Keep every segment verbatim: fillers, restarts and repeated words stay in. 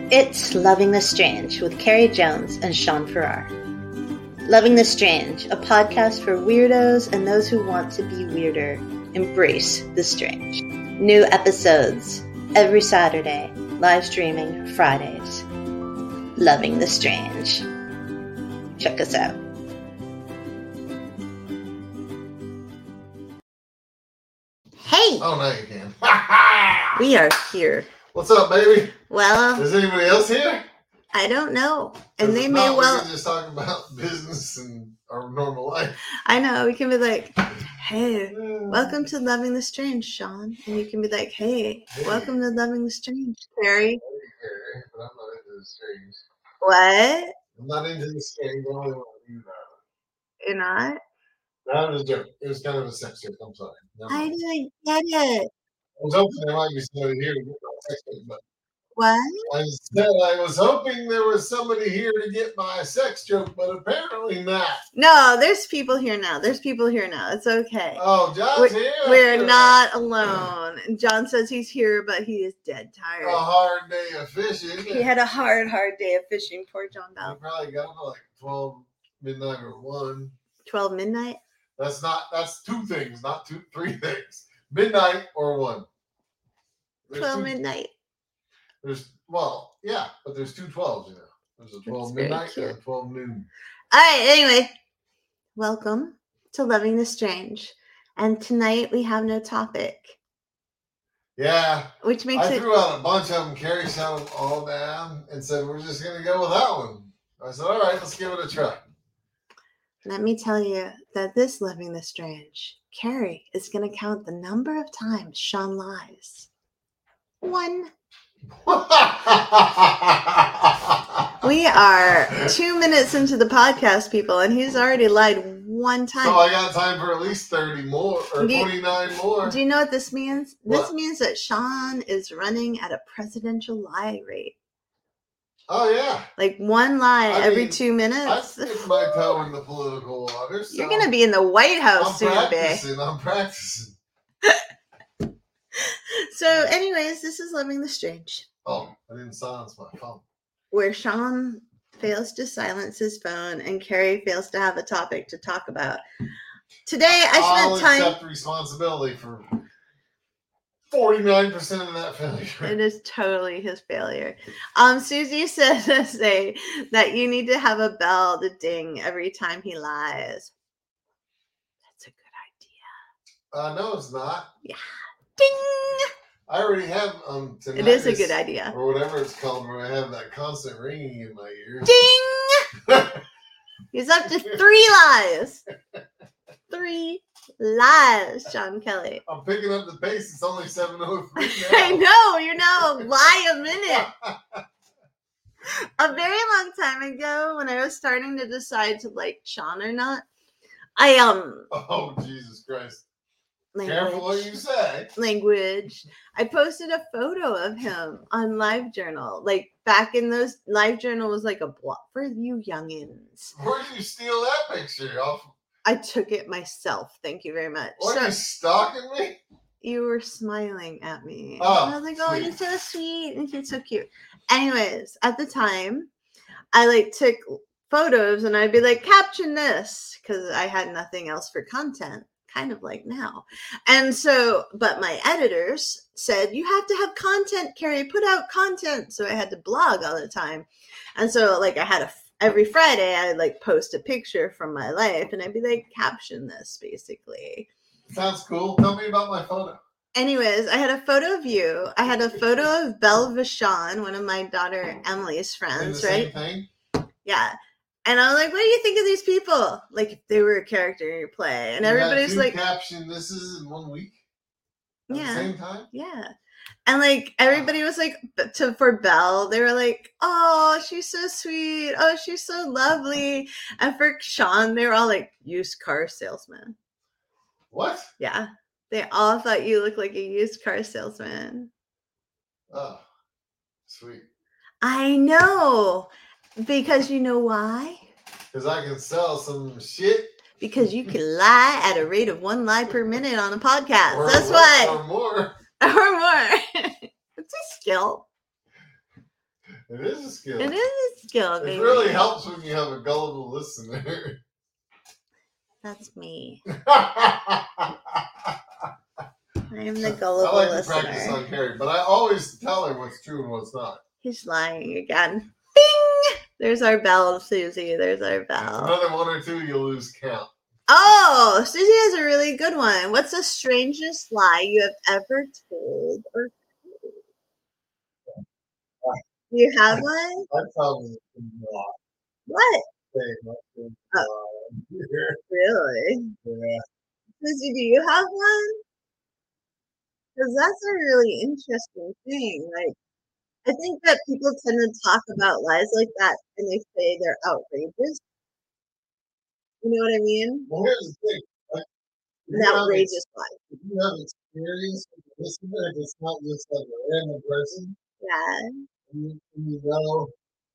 It's Loving the Strange with Carrie Jones and Sean Farrar. Loving the Strange, a podcast for weirdos and those who want to be weirder. Embrace the strange. New episodes every Saturday, live streaming Fridays. Loving the Strange. Check us out. Hey! Oh, no, you can. We are here. What's up, baby? Well, is anybody else here? I don't know. And they if may not, well. We can just talk about business and our normal life. I know. We can be like, hey, welcome to Loving the Strange, Sean. And you can be like, hey, hey. welcome to Loving the Strange, Carrie. Carrie, but I'm not into the strange. What? I'm not into the strange. I only want to do that. You're not? That was a joke. It was kind of a sex joke. I'm sorry. No, I didn't get it. I was hoping there might be somebody here to get my sex joke, but what? I said I was hoping there was somebody here to get my sex joke, but apparently not. No, there's people here now. There's people here now. It's okay. Oh, John's we're, here. We're not alone. John says he's here, but he is dead tired. A hard day of fishing. He had a hard, hard day of fishing. Poor John Bell. He probably got up like twelve midnight or one. Twelve midnight. That's not. That's two things, not two, three things. Midnight or one. There's twelve two, midnight. There's well, yeah, but there's two twelves, you know. There's a twelve That's midnight and a twelve noon. All right. Anyway, welcome to Loving the Strange, and tonight we have no topic. Yeah, which makes I it. I threw out a bunch of them. Carrie shot them all down and said we're just gonna go with that one. I said, all right, let's give it a try. Let me tell you that this Loving the Strange, Carrie is going to count the number of times Sean lies. One. We are two minutes into the podcast, people, and he's already lied one time. So I got time for at least thirty more, or you, twenty-nine more. Do you know what this means? What? This means that Sean is running at a presidential lie rate. Oh, yeah. Like one lie I every mean, two minutes. I dip my toe in the political waters. So you're going to be in the White House I'm soon, practicing, babe. I'm practicing. So, anyways, this is Loving the Strange. Oh, I didn't silence my phone. Where Sean fails to silence his phone and Carrie fails to have a topic to talk about. Today, I spent I'll time... I'll accept responsibility for forty-nine percent of that failure. It is totally his failure. Um, Susie said to say that you need to have a bell to ding every time he lies. That's a good idea. Uh, no, it's not. Yeah. Ding! I already have um. Tinnitus, it is a good idea. Or whatever it's called, where I have that constant ringing in my ears. Ding! He's up to three lies. Three lies, Sean Kelly. I'm picking up the pace. It's only seven oh three now. I know. You're now a lie a minute. A very long time ago, when I was starting to decide to like Sean or not, I um. Oh, Jesus Christ. Language. Careful what you say. Language. I posted a photo of him on LiveJournal. Like back in those, LiveJournal was like a blog for you youngins. Where did you steal that picture off? I took it myself. Thank you very much. What, so, are you stalking me? You were smiling at me. Oh, and I was like, oh, sweet. You're so sweet. And he's so cute. Anyways, at the time, I like took photos and I'd be like, caption this. Because I had nothing else for content. Kind of like now. And so, but my editors said, you have to have content, Carrie, put out content. So I had to blog all the time. And so like I had a, every Friday, I'd like post a picture from my life and I'd be like, caption this basically. Sounds cool. Tell me about my photo. Anyways, I had a photo of you. I had a photo of Belle Vachon, one of my daughter Emily's friends, the right? Same thing? Yeah. And I was like, what do you think of these people? Like, if they were a character in your play. And you everybody's had two like... caption, this is in one week? At yeah. the same time? Yeah. And, like, everybody was like, to for Belle, they were like, oh, she's so sweet. Oh, she's so lovely. And for Sean, they were all like, used car salesman. What? Yeah. They all thought you looked like a used car salesman. Oh, sweet. I know. Because you know why? Because I can sell some shit. Because you can lie at a rate of one lie per minute on a podcast. Or That's more, why. Or more. Or more. It's a skill. It is a skill. It is a skill, It baby. really helps when you have a gullible listener. That's me. I I'm the gullible like to listener. practice on Carrie, but I always tell her what's true and what's not. He's lying again. Bing! There's our bell, Susie. There's our bell. Another one or two, you'll lose count. Oh, Susie has a really good one. What's the strangest lie you have ever told or told? Do you have one? I probably not. What? Say nothing. Oh, Uh, really? yeah. Susie, do you have one? Because that's a really interesting thing. Like, I think that people tend to talk about lies like that and they say they're outrageous. You know what I mean? Well, here's the thing. Like, if An you have outrageous ex- lie. If you have experience with the listener, if it's not just like a random person, Yeah. and you, and you know,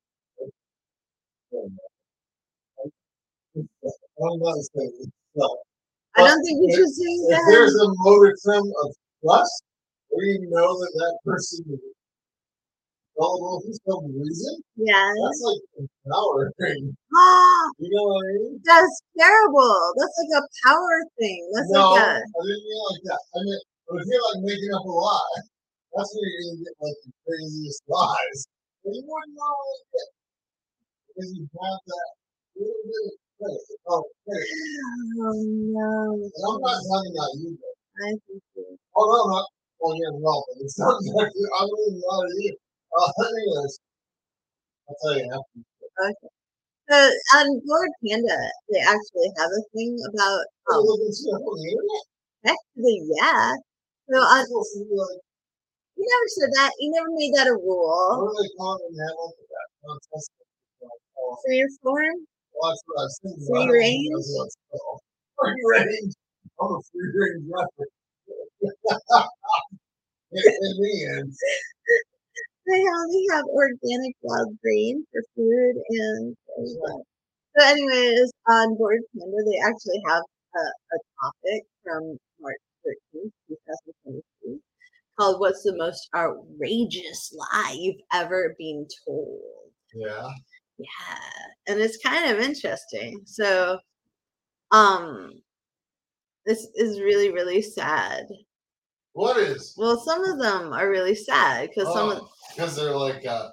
I'm not saying it's not. I don't think you if, should say if that. there's a modicum of trust, where you know that that person is gullible for some reason, Yeah. that's like empowering. Ah, You know what I mean? that's terrible. That's like a power thing. That's No, like I a didn't mean like that. I mean, but if you're like making up a lie, that's where you're gonna get like the craziest lies. But you wouldn't normally get because you have that little bit of credit. Oh, credit. oh no. And I'm not talking about you, though. I think so. Oh no, not well, you're involved, but it's not exactly. I'm really not you. Uh, anyways, I'll tell you after. Okay. So on Board Panda, they actually have a thing about Oh, um looking shit on the internet. actually, yeah. So It's on, supposed to be like, you never said that. You never made that a what rule. do they call it when they have like that contest? Oh, Free form, well, that's what I was thinking. free I don't range. know what it's called. Free range. I'm a free range rapper. in, in the end. They only have organic wild grain for food and. So, anyways, on Board Panda, they actually have a, a topic from March thirteenth, twenty twenty-two, called "What's the most outrageous lie you've ever been told?" Yeah. Yeah, and it's kind of interesting. So, um, this is really, really sad. What is? Well, some of them are really sad because Oh, some of because they're like uh,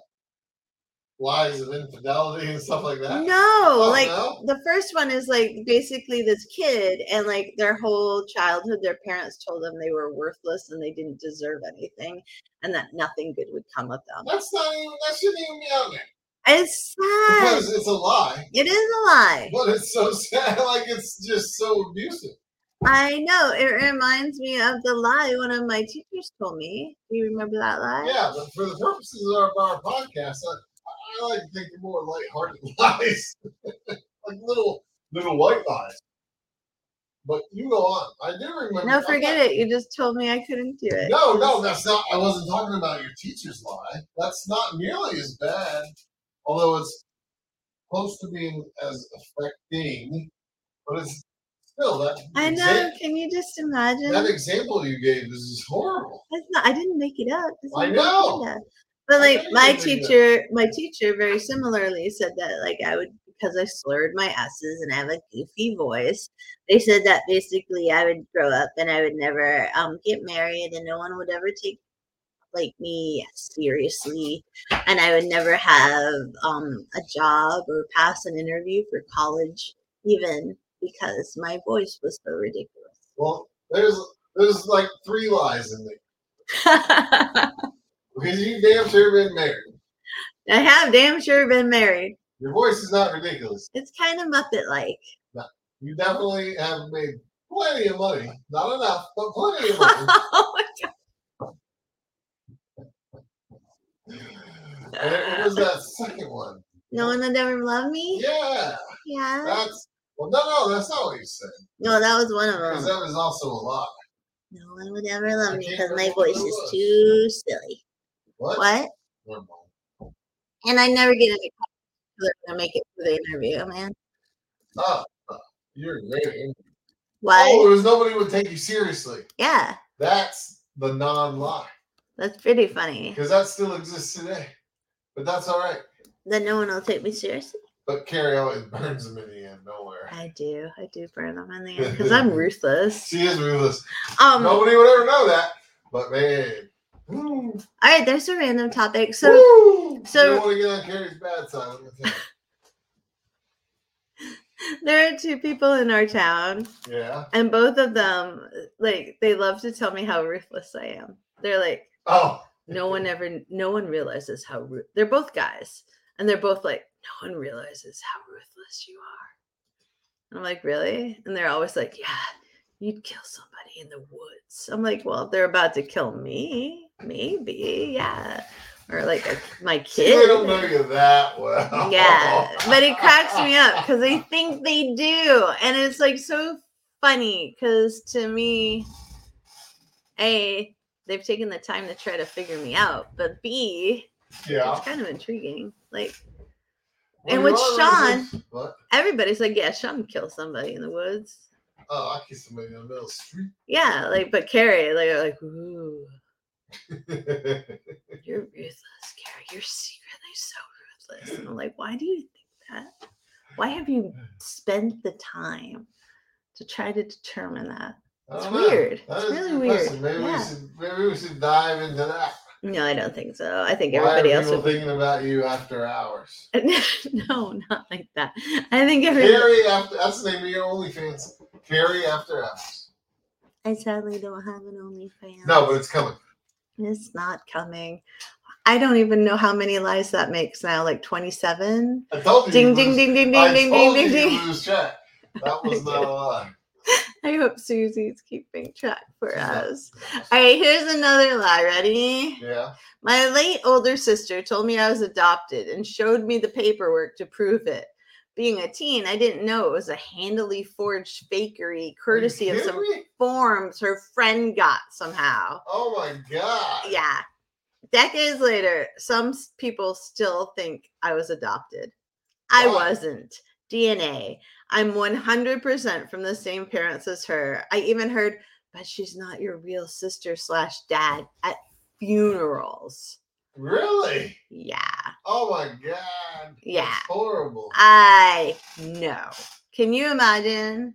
lies of infidelity and stuff like that. no, Oh, like no? the first one is like basically this kid and like their whole childhood, their parents told them they were worthless and they didn't deserve anything and that nothing good would come of them. That's not even. That shouldn't even be on there. It's sad. Because it's a lie. It is a lie. But it's so sad. Like it's just so abusive. I know. It reminds me of the lie one of my teachers told me. Do you remember that lie? Yeah, but for the purposes of our, our podcast, I, I like to think of more lighthearted lies, like little little white lies. But you go on. I do remember. No, forget it. You just told me I couldn't do it. No, no, that's not. I wasn't talking about your teacher's lie. That's not nearly as bad, although it's close to being as affecting. But it's still that. I know. Exa- Can you just imagine? that example you gave is horrible. That's not, I didn't make it up. It's I not know. Panda. But I like know you my didn't make it teacher, my teacher very similarly said that like I would because I slurred my S's and I have a goofy voice. They said that basically I would grow up and I would never um get married and no one would ever take like me seriously and I would never have um a job or pass an interview for college even because my voice was so ridiculous. Well, there's there's like three lies in there. Because you damn sure been married. I have damn sure been married. Your voice is not ridiculous. It's kind of Muppet-like. No, you definitely have made plenty of money. Not enough, but plenty of money. Oh my God. And it was that second one. No one would ever love me? Yeah. Yeah. That's well, no, no, that's not what you said. No, that was one of Because them. that was also a lie. No one would ever love I me can't because my remember what voice it is was. too silly. What? What? Never mind. And I never get into college to make it through the interview, man. Oh, you're very. What? Oh, it was nobody would take you seriously. Yeah, That's the non-lie. that's pretty funny. Because that still exists today. But that's all right. Then no one will take me seriously. But Carrie always burns them in the end, nowhere. I do. I do burn them in the end because I'm ruthless. She is ruthless. Um, Nobody would ever know that. But man. Woo. All right, there's a random topic. So, Woo. so you don't want to get on Carrie's bad side. Let me tell you. There are two people in our town. Yeah. And both of them, like, they love to tell me how ruthless I am. They're like, oh, no one ever, no one realizes how ru- they're both guys. And they're both like, no one realizes how ruthless you are. And I'm like, really? And they're always like, yeah, you'd kill somebody in the woods. I'm like, well, they're about to kill me. Maybe, yeah. Or like a, my kid. They don't know you that well. Yeah, but it cracks me up because they think they do. And it's like so funny because to me, A, they've taken the time to try to figure me out. But B, yeah, it's kind of intriguing. Like, well, and with Sean, what? everybody's like, yeah, Sean killed somebody in the woods. Oh, I killed somebody in the middle of the street. Yeah, like, but Carrie, like, are like, ooh. You're ruthless, Carrie. You're secretly so ruthless. And I'm like, why do you think that? Why have you spent the time to try to determine that? It's weird. That it's really weird. Maybe, yeah. we should, maybe we should dive into that. No, I don't think so. I think Why everybody are else people would... thinking about you after hours? No, not like that. I think everybody... Carrie after... That's the name of your OnlyFans. Carrie after hours. I sadly don't have an OnlyFans. No, but it's coming. It's not coming. I don't even know how many lies that makes now. Like twenty-seven. I told you. Ding, you ding, lose, ding, ding, I ding, told ding, you ding, you ding. lose track. That was not a lie. I hope Susie's keeping track for us. All right, here's another lie. Ready? Yeah. My late older sister told me I was adopted and showed me the paperwork to prove it. Being a teen, I didn't know it was a handily forged fakery courtesy of some me? forms her friend got somehow. Oh my God. Yeah. Decades later, some people still think I was adopted. I Why? wasn't. D N A. I'm one hundred percent from the same parents as her. I even heard, but she's not your real sister slash dad at funerals. Really? Yeah. Oh my God. Yeah. That's horrible. I know. Can you imagine?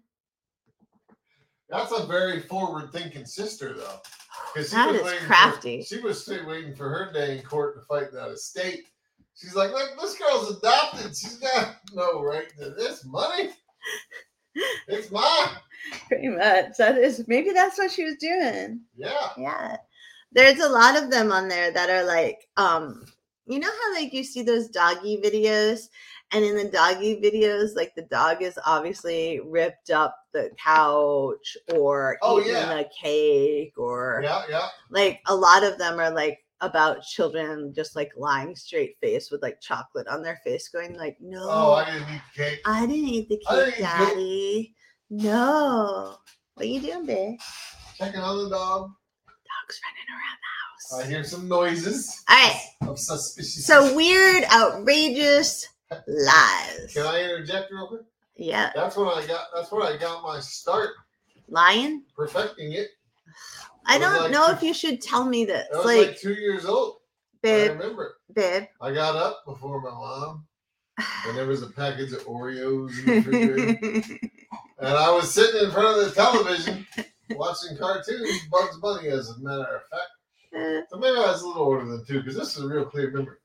That's a very forward-thinking sister, though. That is crafty. For, she was still waiting for her day in court to fight that estate. She's like, look, this girl's adopted. She's got no right to this money. It's mine. Pretty much. That is maybe that's what she was doing. Yeah. Yeah. There's a lot of them on there that are like, um, you know how like you see those doggy videos, and in the doggy videos, like the dog is obviously ripped up the couch or oh, eaten yeah. a cake, or yeah, yeah. Like a lot of them are like about children just like lying straight face with like chocolate on their face, going like, no, oh, I didn't eat the cake. I didn't eat the I cake, didn't eat Daddy. cake. No. What you doing, babe? Checking on the dog. Dog's running around the house. I hear some noises. All right. Of suspicious. So weird, outrageous lies. Can I interject real quick? Yeah. That's when I got. That's where I got my start Lying? perfecting it. I I was don't like know two- if you should tell me this. I was Like, like two years old. I babe, remember. babe. I got up before my mom, and there was a package of Oreos in the refrigerator. And I was sitting in front of the television watching cartoons, Bugs Bunny, as a matter of fact. So maybe I was a little older than two, because this is a real clear memory.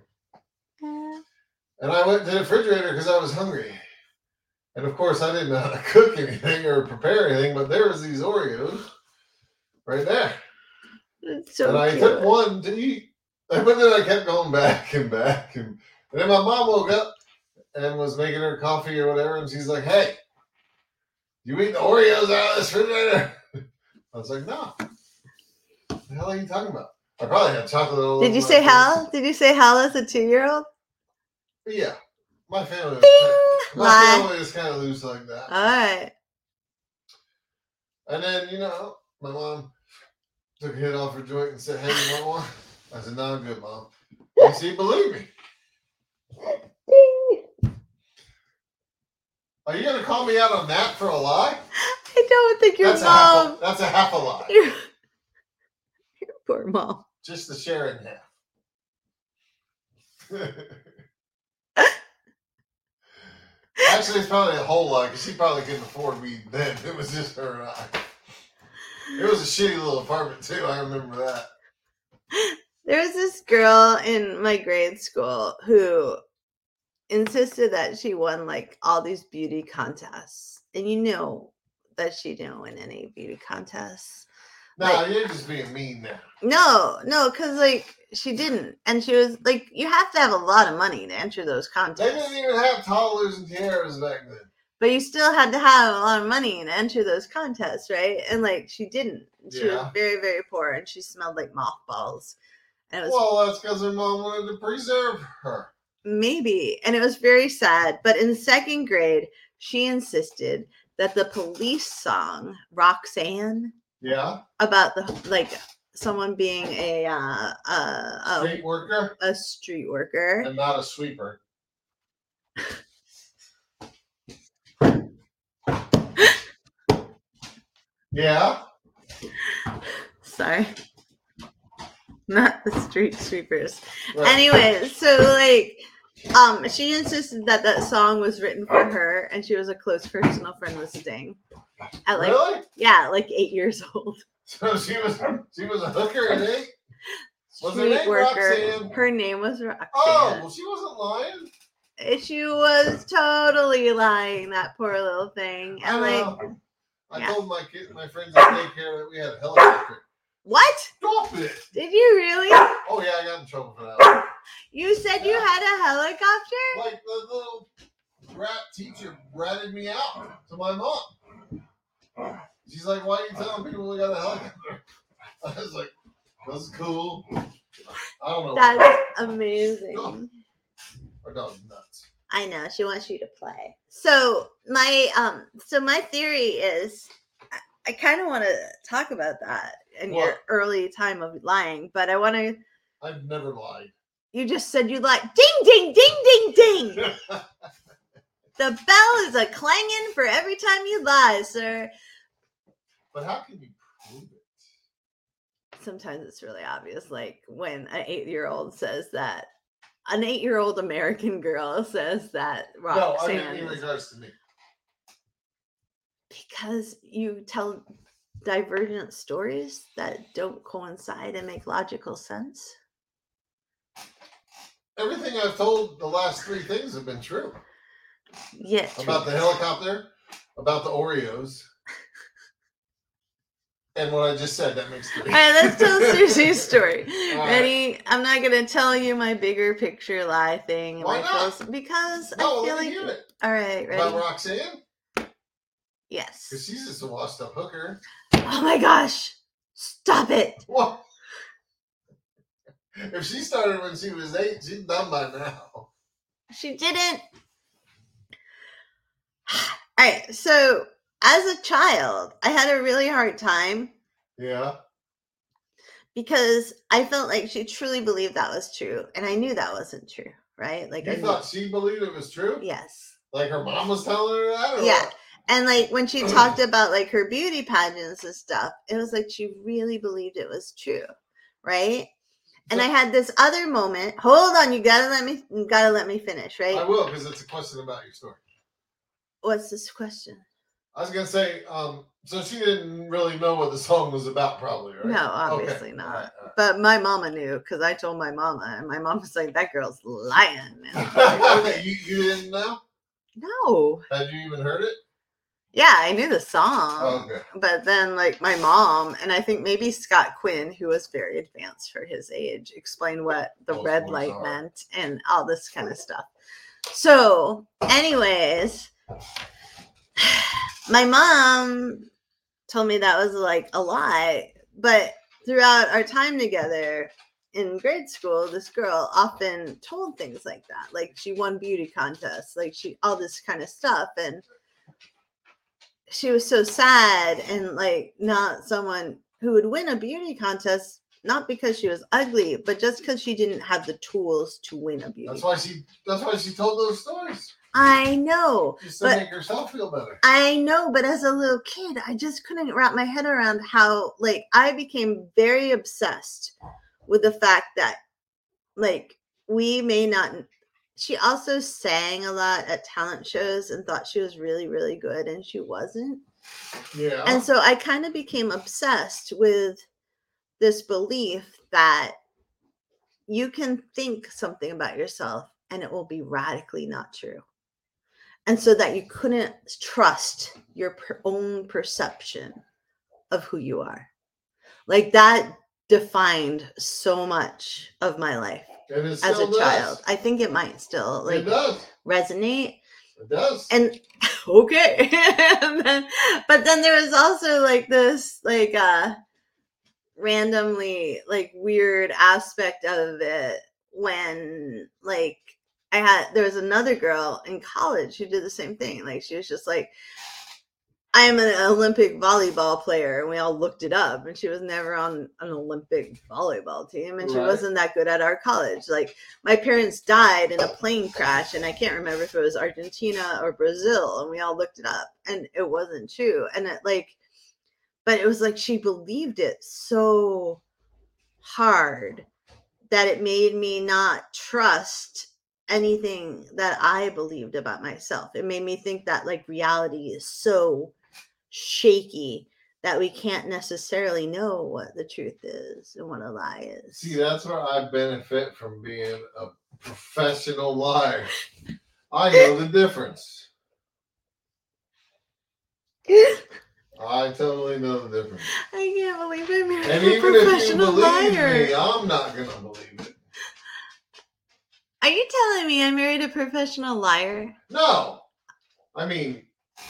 And I went to the refrigerator because I was hungry. And of course, I didn't know how to cook anything or prepare anything, but there was these Oreos right there. It's so and I cute. took one to eat. But then I kept going back and back. And, and then my mom woke up and was making her coffee or whatever. And she's like, hey, you eat the Oreos out of this refrigerator? I was like, no. What the hell are you talking about? I probably had chocolate all Did over you my say face. hell? Did you say hell as a two-year-old? Yeah. My family was, Bing! my Lie. family is kind of loose like that. All right. And then, you know, my mom took a hit off her joint and said, hey, you want one? I said, no, I'm good, Mom. And she believed me. Ding. Are you going to call me out on that for a lie? I don't think your That's a, half mom. a, that's a half a lie. Your, your poor mom. Just the share in half. Actually, it's probably a whole lot because she probably couldn't afford weed then. It was just her and I. It was a shitty little apartment too. I remember that. There was this girl in my grade school who insisted that she won like all these beauty contests, and you know that she didn't win any beauty contests. Nah, Like- you're just being mean now. No, no, because like she didn't, and she was like, you have to have a lot of money to enter those They contests, didn't even have toddlers and tiaras back then. but you still had to have a lot of money to enter those contests, right? And like she didn't. She was Yeah. very, very poor, and she smelled like mothballs. And it was Well, that's because her mom wanted to preserve her. maybe, and it was very sad. But in second grade, she insisted that the Police song "Roxanne" Yeah. about the like someone being a uh, uh, a, Street worker a street worker. and not a sweeper. Yeah. Sorry, not the street sweepers. Right. Anyways, so like, um, she insisted that that song was written for her, and she was a close personal friend with Sting. At like, Really? yeah, like eight years old. So she was she was a hooker at eight? Was her Street name worker. Roxanne? Her name was Roxanne. Oh, well, she wasn't lying. She was totally lying, that poor little thing. And I like, know. I yeah. told my kid, my friends at daycare that we had a helicopter. what? Stop it! Did you really? Oh yeah, I got in trouble for that. You said you had a helicopter? Like the little rat teacher ratted me out to my mom. She's like, "Why are you telling people we got a helicopter?" I was like, "That's cool." I don't know. That's amazing. Our dog's nuts. I know, she wants you to play. So my um so my theory is I, I kind of want to talk about that in your What? early time of lying, but I want to I've never lied. you just said you lied. Ding ding ding ding ding. The bell is a clanging for every time you lie, sir. But how can you prove it? Sometimes it's really obvious, like when an eight-year-old says that an eight-year-old American girl says that No, I mean Roxanne in is- regards to me. because you tell divergent stories that don't coincide and make logical sense. Everything I've told the last three things have been true. Yeah. true. About the helicopter, about the Oreos, and what I just said. That makes three. All right, let's tell Susie's story. All Ready? I'm not gonna tell you my bigger picture lie thing. and Why my not? close- because No, I feel let me like. hear it. All right, ready? About Roxanne? Yes. Because she's just a washed up hooker. Oh my gosh! Stop it! What? If she started when she was eight, she's done by now. She didn't. All right, so as a child, I had a really hard time Yeah. because I felt like she truly believed that was true, and I knew that wasn't true, right? Like You I knew- thought she believed it was true? yes, Like her mom was telling her that? Or yeah. what? And like when she talked about like her beauty pageants and stuff, it was like she really believed it was true, right? And I had this other moment. Hold on, you gotta let me, you gotta let me finish, right? I will, because it's a question about your story. What's this question? I was gonna say, um, so she didn't really know what the song was about, probably, right? No, Okay. obviously not. All right, all But my mama knew because I told my mama, and my mom was like, "That girl's lying." And I was like, right. you, you didn't know? no, Had you even heard it? yeah, I knew the song, Oh, okay. but then like my mom and I think maybe Scott Quinn, who was very advanced for his age, explained what the Most red boys light are. meant and all this kind of stuff. So, anyways, my mom told me that was like a lie, but throughout our time together in grade school, this girl often told things like that. Like she won beauty contests, like she all this kind of stuff. And she was so sad and like not someone who would win a beauty contest, not because she was ugly, but just because she didn't have the tools to win a beauty. That's why she. That's why she told those stories. I know. Just to But- make herself feel better. I know, but as a little kid, I just couldn't wrap my head around how, like, I became very obsessed with the fact that, like, we may not. She also sang a lot at talent shows and thought she was really, really good, and she wasn't. Yeah. And so I kind of became obsessed with this belief that you can think something about yourself and it will be radically not true. And so that you couldn't trust your per- own perception of who you are. Like that defined so much of my life And it as still a does. child. I think it might still like It does. resonate. It does. And okay. And then, but then there was also like this like uh randomly like weird aspect of it when like I had there was another girl in college who did the same thing. Like she was just like, I am an Olympic volleyball player, and we all looked it up, and she was never on an Olympic volleyball team, and she Right. wasn't that good at our college. Like my parents died in a plane crash, and I can't remember if it was Argentina or Brazil, and we all looked it up, and it wasn't true. And it like, but it was like she believed it so hard that it made me not trust anything that I believed about myself. It made me think that like reality is so shaky that we can't necessarily know what the truth is and what a lie is. See, that's where I benefit from being a professional liar. I know the difference. I totally know the difference. I can't believe I married And a even if you professional believe liar. me, I'm not going to believe it. Are you telling me I married a professional liar? No. I mean,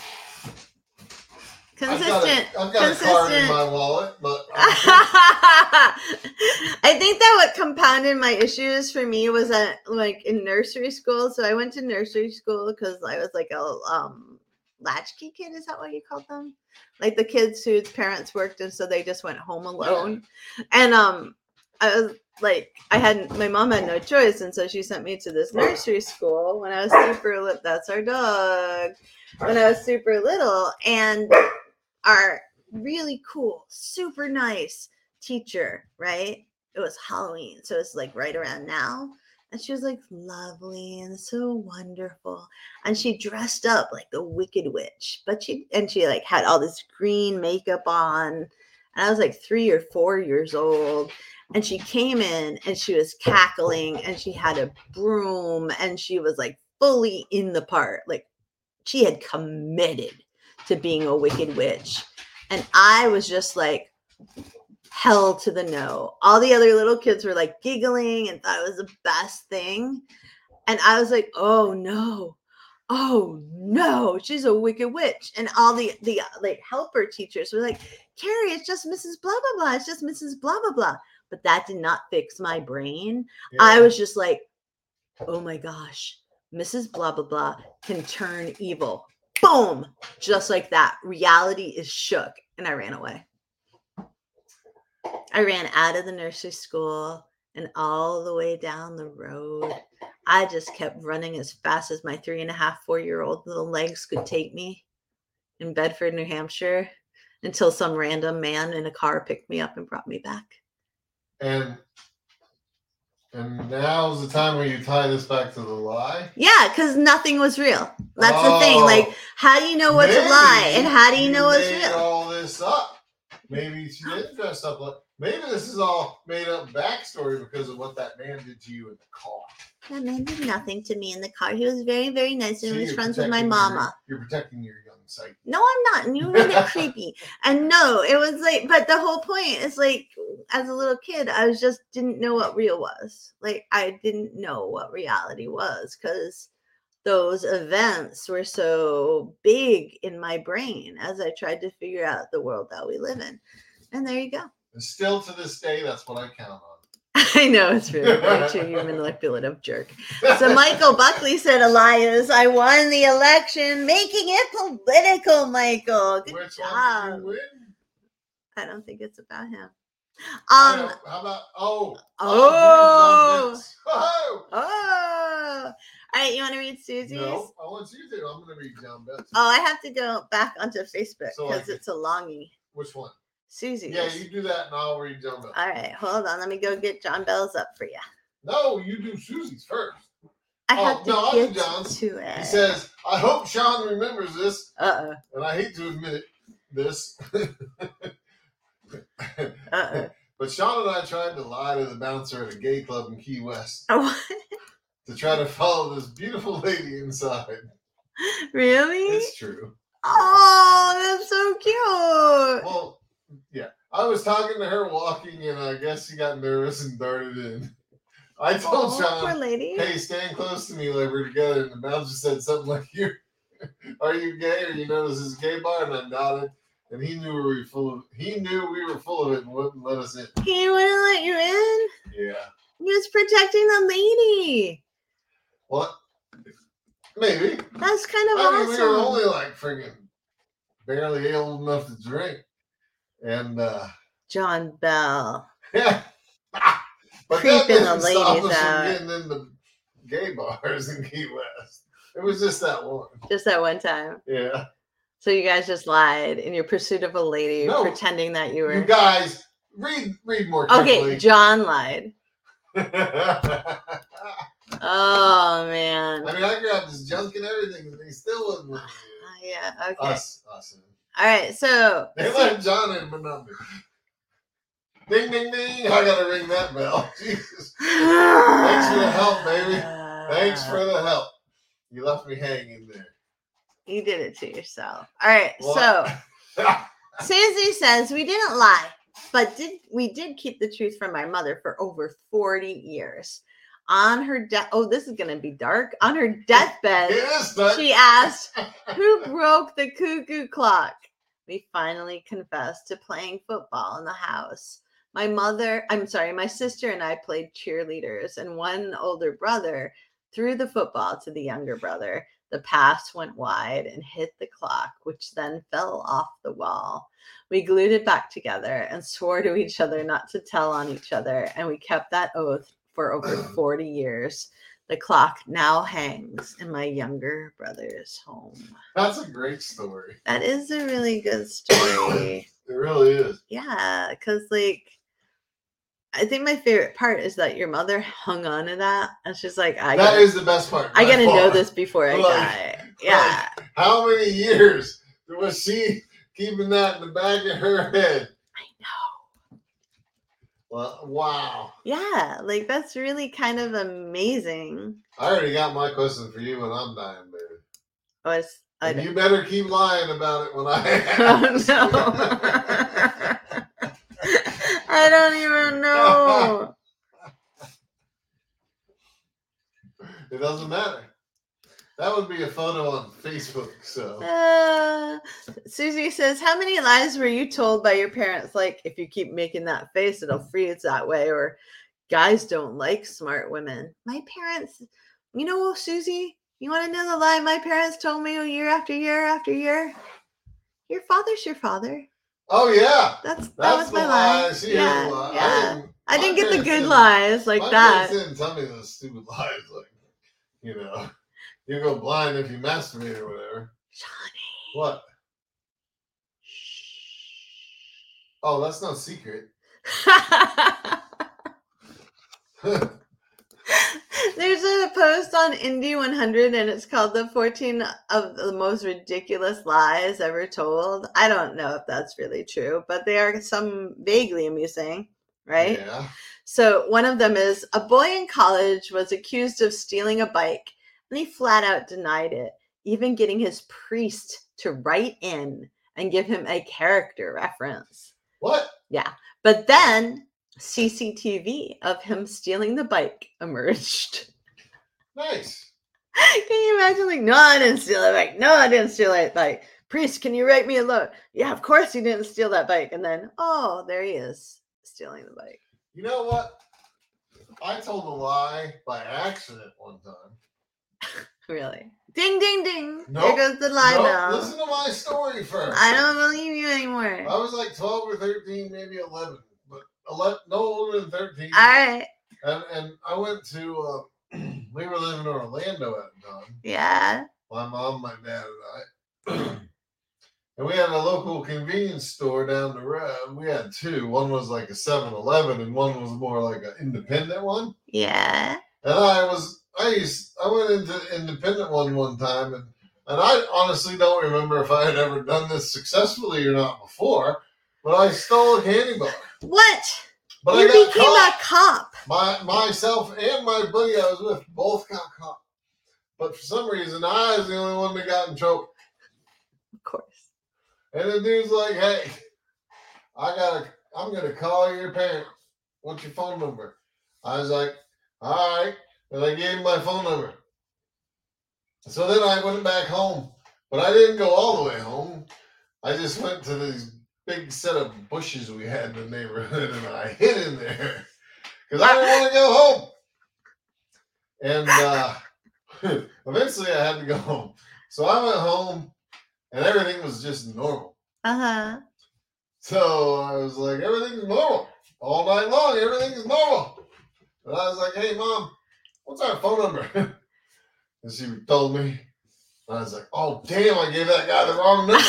Consistent. I've got a, I've got a card in my wallet, but I think that what compounded my issues for me was that like in nursery school. So I went to nursery school because I was like a um latchkey kid. Is that what you called them? Like the kids whose parents worked and so they just went home alone. Yeah. And um I was like, I had my mom had no choice, and so she sent me to this nursery school when I was super little. That's our dog. When I was super little, and our really cool, super nice teacher, right? It was Halloween, so it's like right around now. And she was like lovely and so wonderful. And she dressed up like the Wicked Witch, but she and she like had all this green makeup on. And I was like three or four years old. And she came in and she was cackling and she had a broom and she was like fully in the part. Like she had committed to being a wicked witch. And I was just like hell to the no. All the other little kids were like giggling and thought it was the best thing. And I was like, oh no, oh no, she's a wicked witch. And all the, the like helper teachers were like, Carrie, it's just Missus Blah, blah, blah. It's just Missus Blah, blah, blah. But that did not fix my brain. Yeah. I was just like, oh my gosh, Missus Blah, blah, blah can turn evil. Boom! Just like that. Reality is shook. And I ran away. I ran out of the nursery school and all the way down the road. I just kept running as fast as my three and a half, four-year-old little legs could take me in Bedford, New Hampshire, until some random man in a car picked me up and brought me back. And and now's the time where you tie this back to the lie? Yeah, because nothing was real. That's oh, the thing. Like, how do you know what's a lie? And how do you, you know what's made real? all this up. Maybe she didn't dress up like. Maybe this is all made up backstory because of what that man did to you in the car. That man did nothing to me in the car. He was very, very nice and See, he was friends with my mama. Your, you're protecting your young psyche. No, I'm not. And you made it creepy. And no, it was like, but the whole point is like, as a little kid, I was just didn't know what real was. Like, I didn't know what reality was because those events were so big in my brain as I tried to figure out the world that we live in. And there you go. And still to this day, that's what I count on. I know, it's really very true. You're a manipulative jerk. So Michael Buckley said a lie is I won the election, making it political, Michael. Good Which job. one did you win? I don't think it's about him. Um, Um. how about, oh. Oh. Oh. Oh. All right, you want to read Susie's? No, I want you to. I'm going to read John Betts. Oh, I have to go back onto Facebook because So like, it's a longie. Which one? Susie's. Yeah, you do that and I'll read John Bell. All right, hold on. Let me go get John Bell's up for you. No, you do Susie's first. I Oh, have to no, I'll do get John's. to it. He says, I hope Sean remembers this. Uh-uh. And I hate to admit it, this. Uh-uh. But Sean and I tried to lie to the bouncer at a gay club in Key West What? to try to follow this beautiful lady inside. Really? It's true. Oh, that's so cute. Well, yeah. I was talking to her walking, and I guess she got nervous and darted in. I told Oh, Sean, poor lady. hey, stand close to me like we're together. And the bouncer said something like, "You, are you gay? Or you know this is a gay bar?" And I nodded. And he knew we were full of. He knew we were full of it and wouldn't let us in. He wouldn't let you in? Yeah. He was protecting the lady. What? Maybe. That's kind of I awesome. mean, we were only like freaking barely old enough to drink. And, uh. John Bell. Yeah. But Creeping that didn't the stop ladies us from out. getting into gay bars in Key West. It was just that one. Just that one time. Yeah. So you guys just lied in your pursuit of a lady, No. pretending that you were. You guys, read read more carefully. Okay, John lied. Oh, man. I mean, I grabbed his junk and everything, and he still wasn't with me. Uh, yeah, okay. Us. Us. All right, so. They let John in, but not me. Ding, ding, ding. I got to ring that bell. Jesus. Thanks for the help, baby. Thanks for the help. You left me hanging there. You did it to yourself. All right, What? so Susie says we didn't lie, but did we did keep the truth from our mother for over forty years. On her death, oh, this is going to be dark. On her deathbed, Yes, but- she asked, "Who broke the cuckoo clock?" We finally confessed to playing football in the house. My mother, I'm sorry, my sister and I played cheerleaders, and one older brother threw the football to the younger brother. The pass went wide and hit the clock, which then fell off the wall. We glued it back together and swore to each other not to tell on each other, and we kept that oath for over forty years. The clock now hangs in my younger brother's home. That's a great story. That is a really good story. It really is. Yeah, because, like, I think my favorite part is that your mother hung on to that. And she's like, I That gotta, is the best part. I gotta by know far. this before I Like, die. Yeah. Like, how many years was she keeping that in the back of her head? I know. Well, wow. Yeah, like that's really kind of amazing. I already got my question for you when I'm dying, baby. Oh, it's, I And don't- you better keep lying about it when I Oh, no. I don't even know. It doesn't matter. That would be a photo on Facebook, so. Uh, Susie says, how many lies were you told by your parents? Like, if you keep making that face, it'll freeze that way. Or guys don't like smart women. My parents, you know, Susie, you want to know the lie my parents told me year after year after year? Your father's your father. Oh, yeah. That's, that That's was the my lie. lie. She Yeah, heard the lie. yeah. I didn't, I didn't my get the parents good didn't- lies like my that. parents didn't tell me those stupid lies. Like, you know, you go blind if you masturbate or whatever. Johnny. What? Oh, that's no secret. There's a post on Indie one hundred and it's called the fourteen of the most ridiculous lies ever told. I don't know if that's really true, but they are some vaguely amusing, right? Yeah. So one of them is a boy in college was accused of stealing a bike and he flat out denied it, even getting his priest to write in and give him a character reference. What? Yeah. But then C C T V of him stealing the bike emerged. Nice. Can you imagine? Like, no, I didn't steal that bike. No, I didn't steal that bike. Priest, can you write me a note? Yeah, of course he didn't steal that bike. And then, oh, there he is stealing the bike. You know what? I told a lie by accident one time. Really? Ding, ding, ding. Nope. There goes the lie Nope, bell. listen to my story first. I don't believe you anymore. I was like twelve or thirteen, maybe eleven, but eleven, no older than thirteen. All right. And, and I went to, uh, we were living in Orlando at the time. Yeah. My mom, my dad, and I. And we had a local convenience store down the road. We had two. One was like a seven eleven and one was more like an independent one. Yeah. And I was, I used, I went into independent one one time, and, and I honestly don't remember if I had ever done this successfully or not before, but I stole a candy bar. What? But you I got became caught. a cop. My, myself and my buddy I was with both got caught. But for some reason, I was the only one that got in trouble. Of course. And the dude's like, hey, I gotta, I'm gonna call your parent. What's your phone number? I was like, all right. And I gave him my phone number. So then I went back home. But I didn't go all the way home. I just went to these big set of bushes we had in the neighborhood, and I hid in there. Because I didn't want to go home. And uh, eventually I had to go home. So I went home, and everything was just normal. Uh-huh. So I was like, everything's normal. All night long, everything's normal. And I was like, hey, Mom, what's our phone number? And she told me. And I was like, oh, damn, I gave that guy the wrong number.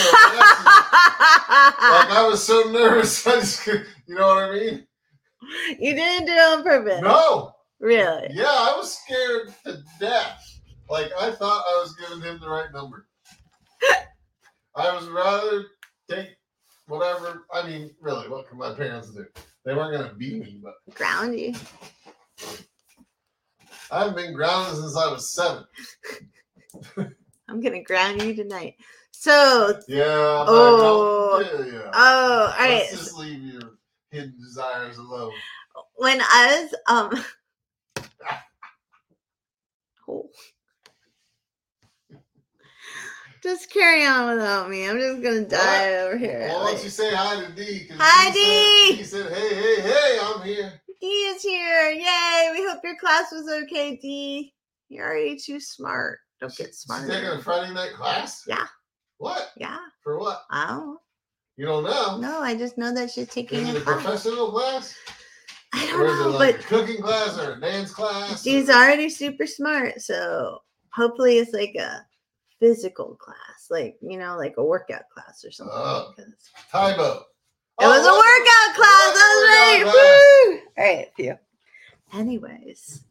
Like, I was so nervous. I just, you know what I mean? You didn't do it on purpose. No. Really? Yeah, I was scared to death. Like, I thought I was giving him the right number. I was rather take whatever. I mean, really, what can my parents do? They weren't going to beat me, but. Ground you. I haven't been grounded since I was seven. I'm going to ground you tonight. So. Yeah. Oh. Yeah, yeah. Oh, all right. Let's just leave your hidden desires alone. When I was, um. oh. Just carry on without me. I'm just going to die what? over here. Well, why don't you say hi to D? Hi, D! D! He said, hey, hey, hey, I'm here. D is here. Yay. We hope your class was okay, D. You're already too smart. Don't get smarter. She's taking a Friday night class? Yeah. What? Yeah. For what? I don't know. You don't know? No, I just know that she's taking is it a a class. professional class? I don't or is know, it like but a cooking class or a dance class? she's or... already super smart, so hopefully it's like a physical class, like, you know, like a workout class or something. Oh. Because Taibo. It was oh, a workout class. That's right. Woo! All right, phew. Anyways.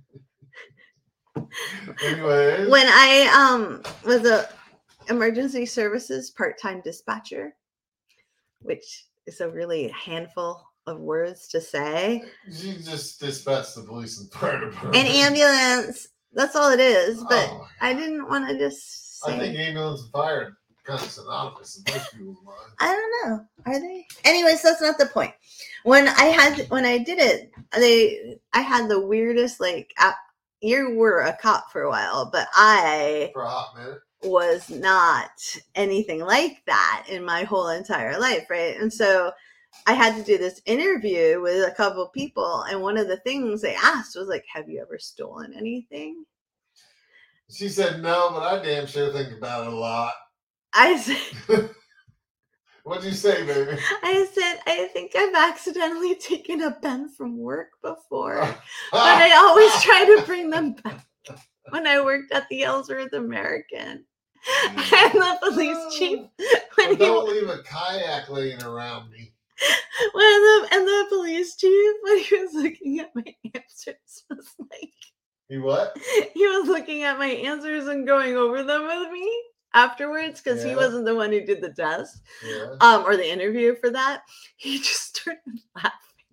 Anyways. When I um was a emergency services part-time dispatcher, which is a really handful of words to say. You just dispatch the police and fire department. An ambulance. That's all it is. But oh, I didn't want to just say. I think ambulance and fire are kind of synonymous in most people's minds. I don't know. Are they? Anyways, that's not the point. When I had when I did it, they I had the weirdest like uh, you were a cop for a while, but I for a hot minute was not anything like that in my whole entire life, right? And so I had to do this interview with a couple of people, and one of the things they asked was like, have you ever stolen anything? She said no, but I damn sure think about it a lot. I said, what'd you say, baby? I said, I think I've accidentally taken a pen from work before, but I always try to bring them back. When I worked at the Ellsworth American, and the police chief, when well, don't he, leave a kayak laying around me. When the and the police chief, when he was looking at my answers, was like, he what? He was looking at my answers and going over them with me afterwards because yeah. he wasn't the one who did the test, yeah. um, or the interview for that. He just started laughing.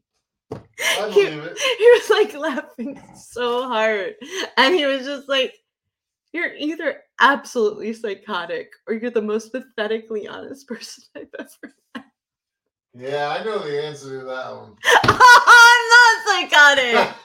I he, believe it. He was like laughing so hard, and he was just like, "You're either absolutely psychotic or you're the most pathetically honest person I've ever met." Yeah, I know the answer to that one. I'm not psychotic.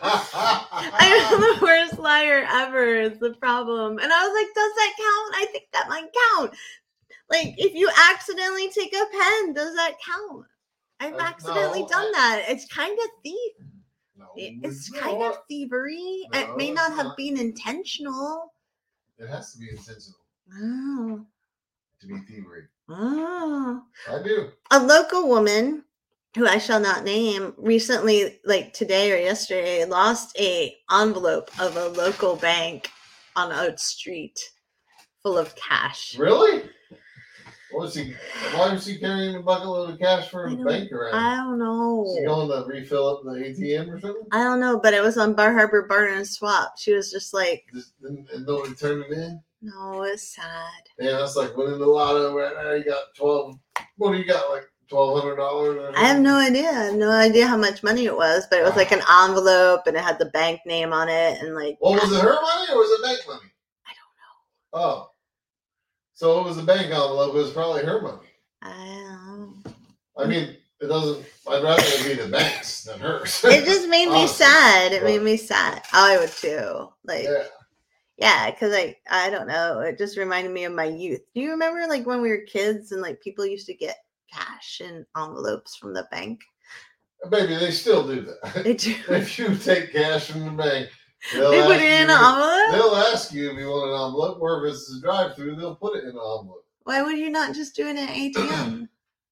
I'm the worst liar ever is the problem. And I was like, does that count? I think that might count. Like, if you accidentally take a pen, does that count? I've uh, accidentally no, done I, that. It's kind of thief. No, it's no, kind of thievery. No, it may not have not. been intentional. It has to be intentional. Oh. To be thievery. Oh. I do. A local woman, who I shall not name, recently, like today or yesterday, lost a envelope of a local bank on a street full of cash. Really? What was she? Why was she carrying a bucket load of cash for a bank around? I don't know. She going to refill up the A T M or something? I don't know, but it was on Bar Harbor Barter and Swap. She was just like, just, and, and nobody turned it in. No, it's sad. Yeah, that's like winning the lotto right now. You got twelve. What do you got? Like twelve hundred dollars? I have no idea. I have no idea how much money it was, but it was like an envelope and it had the bank name on it and like. Well, was it her money or was it bank money? I don't know. Oh, so it was a bank envelope. It was probably her money. I don't know. I mean, it doesn't. I'd rather it be the bank's than hers. It just made me sad. It but, made me sad. Oh, I would too. Like. Yeah. Yeah, because like I don't know, it just reminded me of my youth. Do you remember like when we were kids and like people used to get cash in envelopes from the bank? Baby, they still do that. They do. If you take cash from the bank, they put it in an envelope. They'll ask you if you want an envelope, or if it's a drive-through, they'll put it in an envelope. Why would you not just do it in an A T M?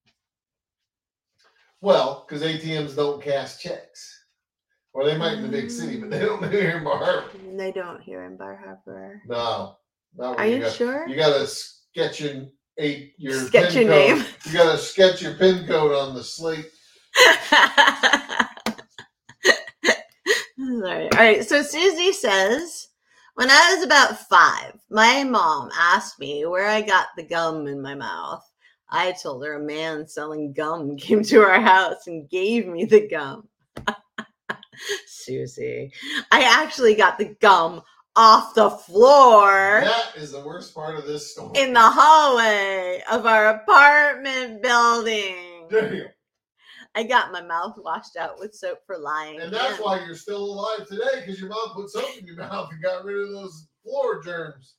Well, because A T Ms don't cash checks. Or they might in the big city, but they don't do here in Bar Harbor. They don't here in Bar Harbor. No. Not Are you, you got, sure? You got to sketch in eight your sketch pin your code. name. You got to sketch your pin code on the slate. Sorry. All right. So Susie says, when I was about five, my mom asked me where I got the gum in my mouth. I told her a man selling gum came to our house and gave me the gum. Susie, I actually got the gum off the floor. That is the worst part of this story. In the hallway of our apartment building. Damn. I got my mouth washed out with soap for lying. And that's again. Why you're still alive today, because your mom put soap in your mouth and got rid of those floor germs.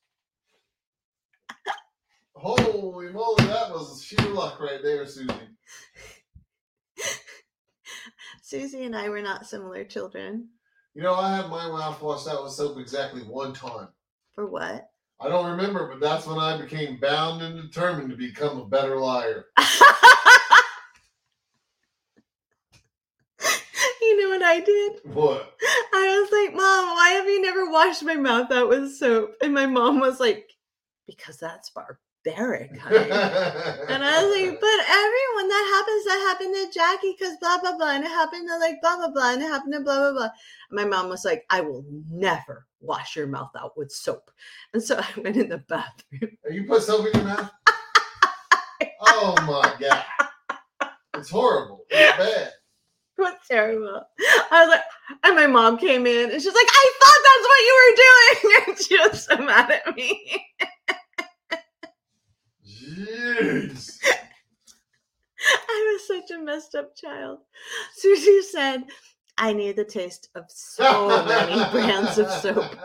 Holy moly, that was sheer luck right there, Susie. Susie and I were not similar children. You know, I had my mouth washed out with soap exactly one time. For what? I don't remember, but that's when I became bound and determined to become a better liar. You know what I did? What? I was like, Mom, why have you never washed my mouth out with soap? And my mom was like, because that's barbaric, honey. And I was like, but everyone, that happens, that happened to Jackie because blah, blah, blah. And it happened to like blah, blah, blah. And it happened to blah, blah, blah. And my mom was like, I will never wash your mouth out with soap. And so I went in the bathroom. You put soap in your mouth? Oh my God. It's horrible. It's bad. It was terrible. I was like, and my mom came in and she's like, I thought that's what you were doing. And she was so mad at me. Jeez. I was such a messed up child. Susie said, I knew the taste of so many brands of soap.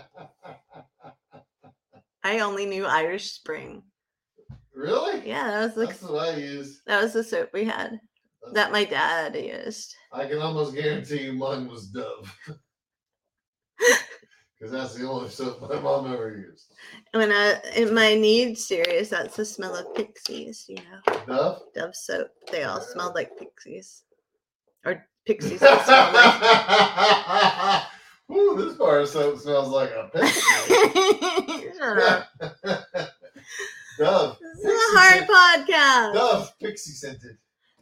I only knew Irish Spring. Really? Yeah, that was the, That's what I used. That was the soap we had. That's that my dad used. I can almost guarantee you mine was Dove. Because that's the only soap my mom ever used. When I, in my Need series, that's the smell of pixies, you know. Dove? Dove soap. They all yeah. smelled like pixies. Or pixies that smell like. Ooh, this bar of soap smells like a pixie. Shut up. Dove. This is a hard podcast. Dove, pixie scented.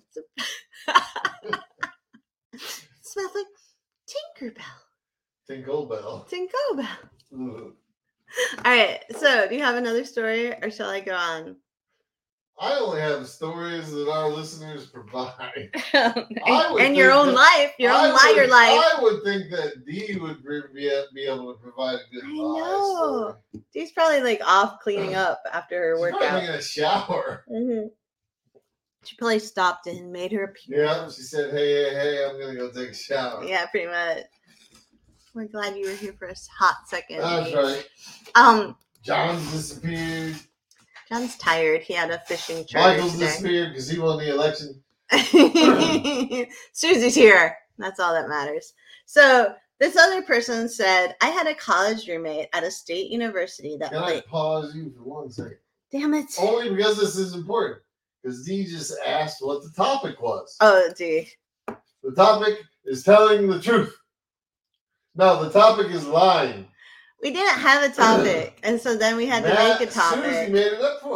It smells like Tinkerbell. Tinkerbell. Tinkerbell. Ooh. All right. So, do you have another story, or shall I go on? I only have stories that our listeners provide. And your own life, your own liar would, life. I would think that Dee would be, be able to provide a good. I know. Story. Dee's probably like off cleaning up after her She's workout. Probably in a shower. Mm-hmm. She probably stopped and made her appearance. Yeah, she said, "Hey, hey, hey, I'm gonna go take a shower." Yeah, pretty much. We're glad you were here for a hot second. That's right. Um, John's disappeared. John's tired. He had a fishing charter Michael's today. disappeared because he won the election. Susie's here. That's all that matters. So this other person said, I had a college roommate at a state university that Can played. I pause you for one second? Damn it. Only because this is important. Because Dee just asked what the topic was. Oh, Dee. The topic is telling the truth. No, the topic is lying. We didn't have a topic, and so then we had to Matt, make a topic. Susie made it up for us.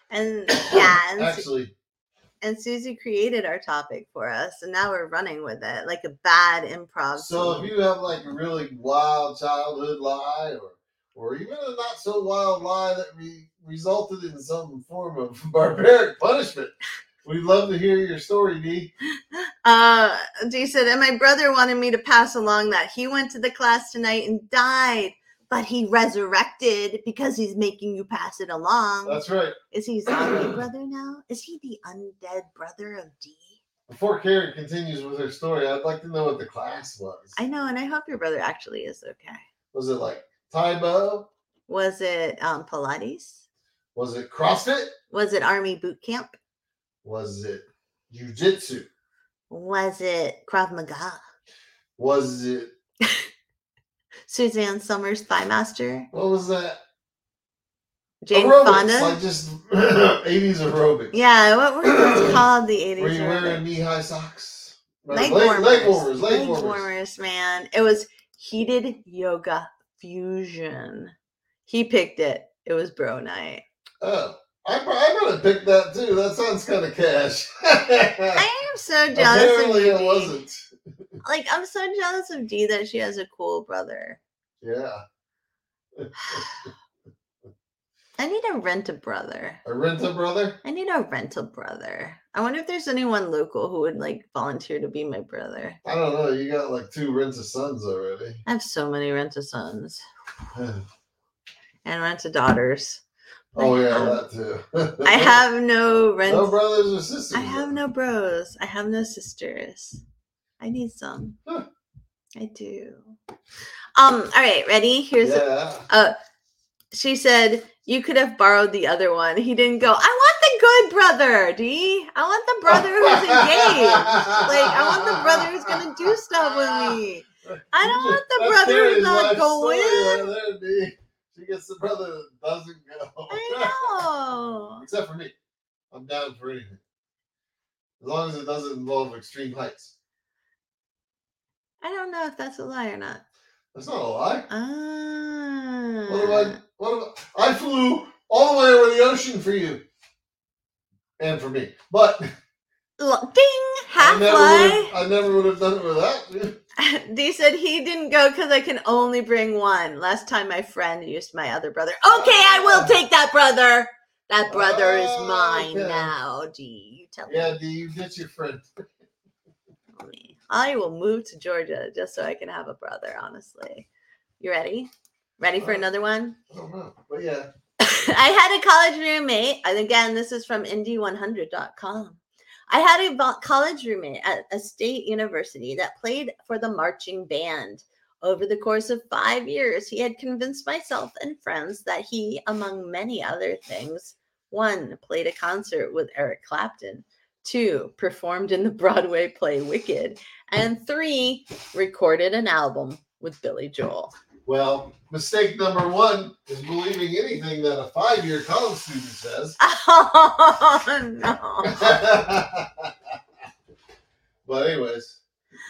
And yeah, and, Su- Actually, and Susie created our topic for us, and now we're running with it like a bad improv so scene. if you have like a really wild childhood lie, or or even a not so wild lie that re- resulted in some form of barbaric punishment, we'd love to hear your story, Dee. Uh, Dee said, and my brother wanted me to pass along that he went to the class tonight and died, but he resurrected because he's making you pass it along. That's right. Is he zombie brother now? Is he the undead brother of Dee? Before Carrie continues with her story, I'd like to know what the class was. I know, and I hope your brother actually is okay. Was it like Taibo? Was it um, Pilates? Was it CrossFit? Was it Army boot camp? Was it Jiu-Jitsu? Was it Krav Maga? Was it... Suzanne Summers Thigh Master? What was that? Jane aerobics, Fonda? like just eighties aerobics. Yeah, what were those called, the eighties Were you aerobics? wearing knee-high socks? Leg, leg, warmers. leg warmers. Leg, Leg warmers. warmers, man. It was heated yoga fusion. He picked it. It was bro night. Oh, I, I might have picked that too. That sounds kind of cash. I am so jealous Apparently of it Dee. wasn't. Like, I'm so jealous of Dee that she has a cool brother. Yeah. I need to rent a brother. A rent-a brother? I need a rental brother. I wonder if there's anyone local who would like volunteer to be my brother. I don't know. You got like two rent-a sons already. I have so many rent-a sons and rent-a daughters. Oh I yeah, have, that too. I have no rent. No brothers or sisters. I have no bros. I have no sisters. I need some. Huh. I do. Um. All right. Ready? Here's. Yeah. A, uh, she said you could have borrowed the other one. He didn't go. I want the good brother, Dee. I want the brother who's engaged. Like I want the brother who's gonna do stuff with me. I don't want the That's brother Carrie's who's not life story going. right there, Dee. She gets the brother that doesn't go. I know. Except for me. I'm down for anything. As long as it doesn't involve extreme heights. I don't know if that's a lie or not. That's not a lie. Ah. What do I what do I, I flew all the way over the ocean for you. And for me. But Look, ding! Half I never, lie. I never would have done it without. Dee said he didn't go because I can only bring one. Last time my friend used my other brother. Okay, I will take that brother. That brother is mine Okay. now. Dee, you tell Yeah, me. do you get your friend? I will move to Georgia just so I can have a brother, honestly. You ready? Ready for Uh, another one? I don't know. But yeah. I had a college roommate, and again, this is from Indy one hundred dot com. I had a vo- college roommate at a state university that played for the marching band. Over the course of five years, he had convinced myself and friends that he, among many other things, one, played a concert with Eric Clapton, two, performed in the Broadway play Wicked, and three, recorded an album with Billy Joel. Well, mistake number one is believing anything that a five-year college student says. Oh, no. But anyways.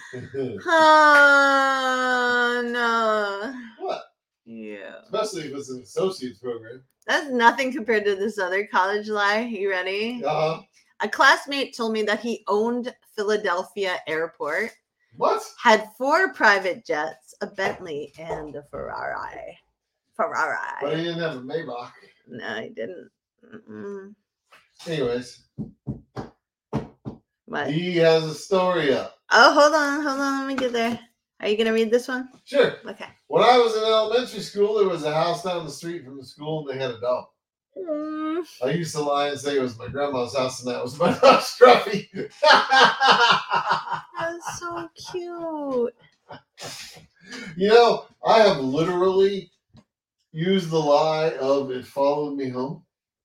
Oh, no. What? Yeah. Especially if it's an associate's program. That's nothing compared to this other college lie. You ready? Uh-huh. A classmate told me that he owned Philadelphia Airport, What? had four private jets, a Bentley, and a Ferrari. Ferrari. But he didn't have a Maybach. No, he didn't. Mm-mm. Anyways, What? he has a story up. Oh, hold on, hold on. Let me get there. Are you gonna read this one? Sure. Okay. When I was in elementary school, there was a house down the street from the school, and they had a dog. Mm. I used to lie and say it was my grandma's house, and that was my dog, Scruffy. That's so cute. You know, I have literally used the lie of it followed me home.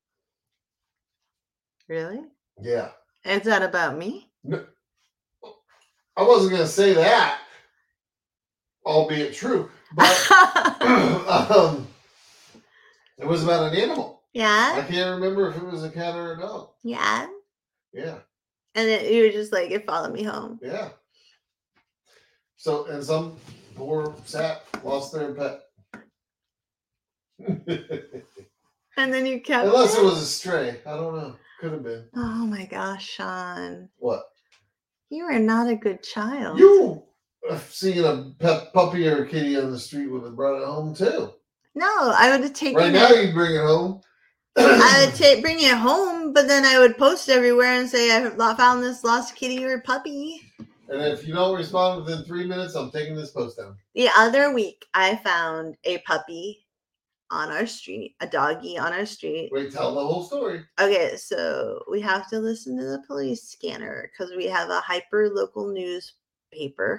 Really? Yeah. Is that about me? No, I wasn't going to say that, albeit true, but um, it was about an animal. I Yeah. can't remember if it was a cat or a dog. Yeah. Yeah. And it, you were just like, it followed me home. Yeah. So, and some poor sap lost their pet. And then you kept Unless it? it was a stray. I don't know. Could have been. Oh my gosh, Sean. What? You are not a good child. You have seen a pet puppy or a kitty on the street would have brought it home too. No, I would have taken Right it. now you'd bring it home. I would take bring it home, but then I would post everywhere and say I found this lost kitty or puppy. And if you don't respond within three minutes, I'm taking this post down. The other week, I found a puppy on our street, a doggy on our street. Wait, tell the whole story. Okay, so we have to listen to the police scanner because we have a hyper local newspaper,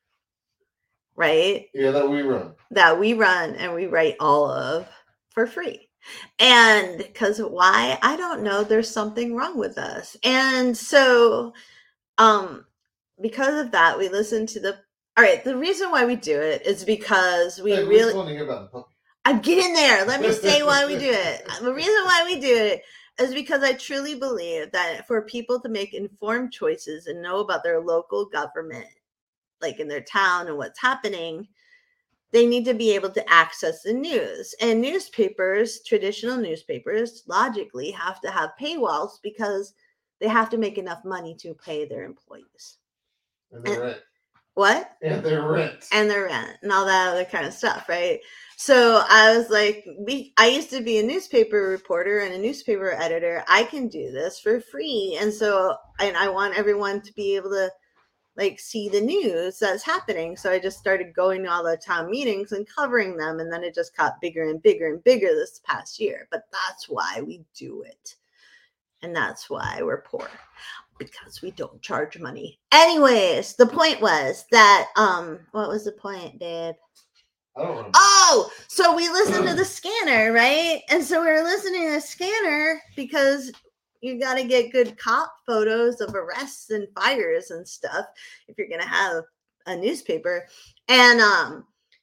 right? Yeah, that we run. That we run and we write all of for free. And because why? I don't know. There's something wrong with us. And so, um, because of that, we listen to the. All right, the reason why we do it is because we hey, really. want to hear about the puppy. I'm getting there. Let me say why we do it. The reason why we do it is because I truly believe that for people to make informed choices and know about their local government, like in their town and what's happening, they need to be able to access the news. And newspapers, traditional newspapers, logically have to have paywalls because they have to make enough money to pay their employees. And their rent. What? And their rent. And their rent and all that other kind of stuff, right? So I was like, we, I used to be a newspaper reporter and a newspaper editor. I can do this for free. And so, and I want everyone to be able to like see the news that's happening. So I just started going to all the town meetings and covering them. And then it just got bigger and bigger and bigger this past year. But that's why we do it. And that's why we're poor. Because we don't charge money. Anyways, the point was that, um, what was the point, babe? I don't remember. Oh, so we listened to the scanner, right? And so we were listening to the scanner because you got to get good cop photos of arrests and fires and stuff if you're going to have a newspaper. And um,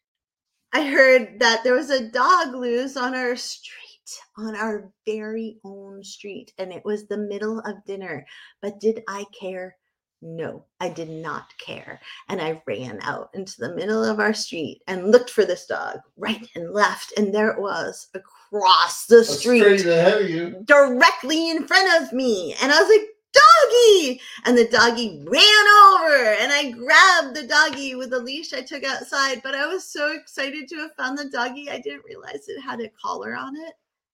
I heard that there was a dog loose on our street, on our very own street. And it was the middle of dinner. But did I care? No, I did not care. And I ran out into the middle of our street and looked for this dog right and left. And there it was across the street, straight ahead of you, directly in front of me. And I was like, doggy! And the doggy ran over and I grabbed the doggy with a leash I took outside. But I was so excited to have found the doggy. I didn't realize it had a collar on it,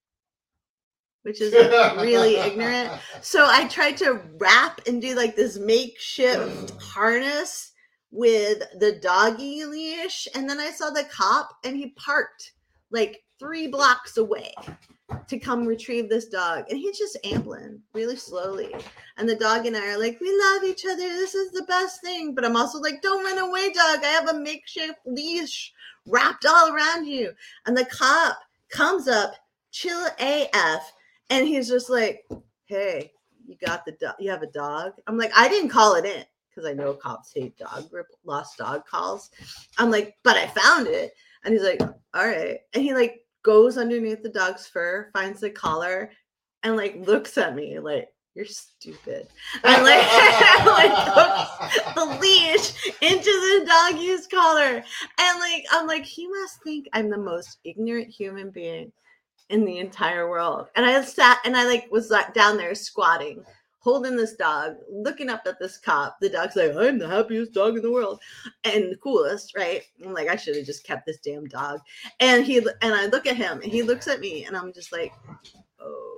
which is really ignorant. So I tried to wrap and do like this makeshift harness with the doggy leash. And then I saw the cop and he parked like three blocks away to come retrieve this dog. And he's just ambling really slowly. And the dog and I are like, we love each other. This is the best thing. But I'm also like, don't run away, dog. I have a makeshift leash wrapped all around you. And the cop comes up, chill A F. And he's just like, hey, you got the dog? You have a dog? I'm like, I didn't call it in because I know cops hate dog lost dog calls. I'm like, but I found it. And he's like, all right. And he like goes underneath the dog's fur, finds the collar, and like looks at me like, you're stupid. And like, like hooks the leash into the doggy's collar. And like, I'm like, he must think I'm the most ignorant human being in the entire world. And I sat and I like was like down there squatting, holding this dog, looking up at this cop. The dog's like, I'm the happiest dog in the world and the coolest, right? I'm like, I should have just kept this damn dog. And he and I look at him and he looks at me and I'm just like, oh.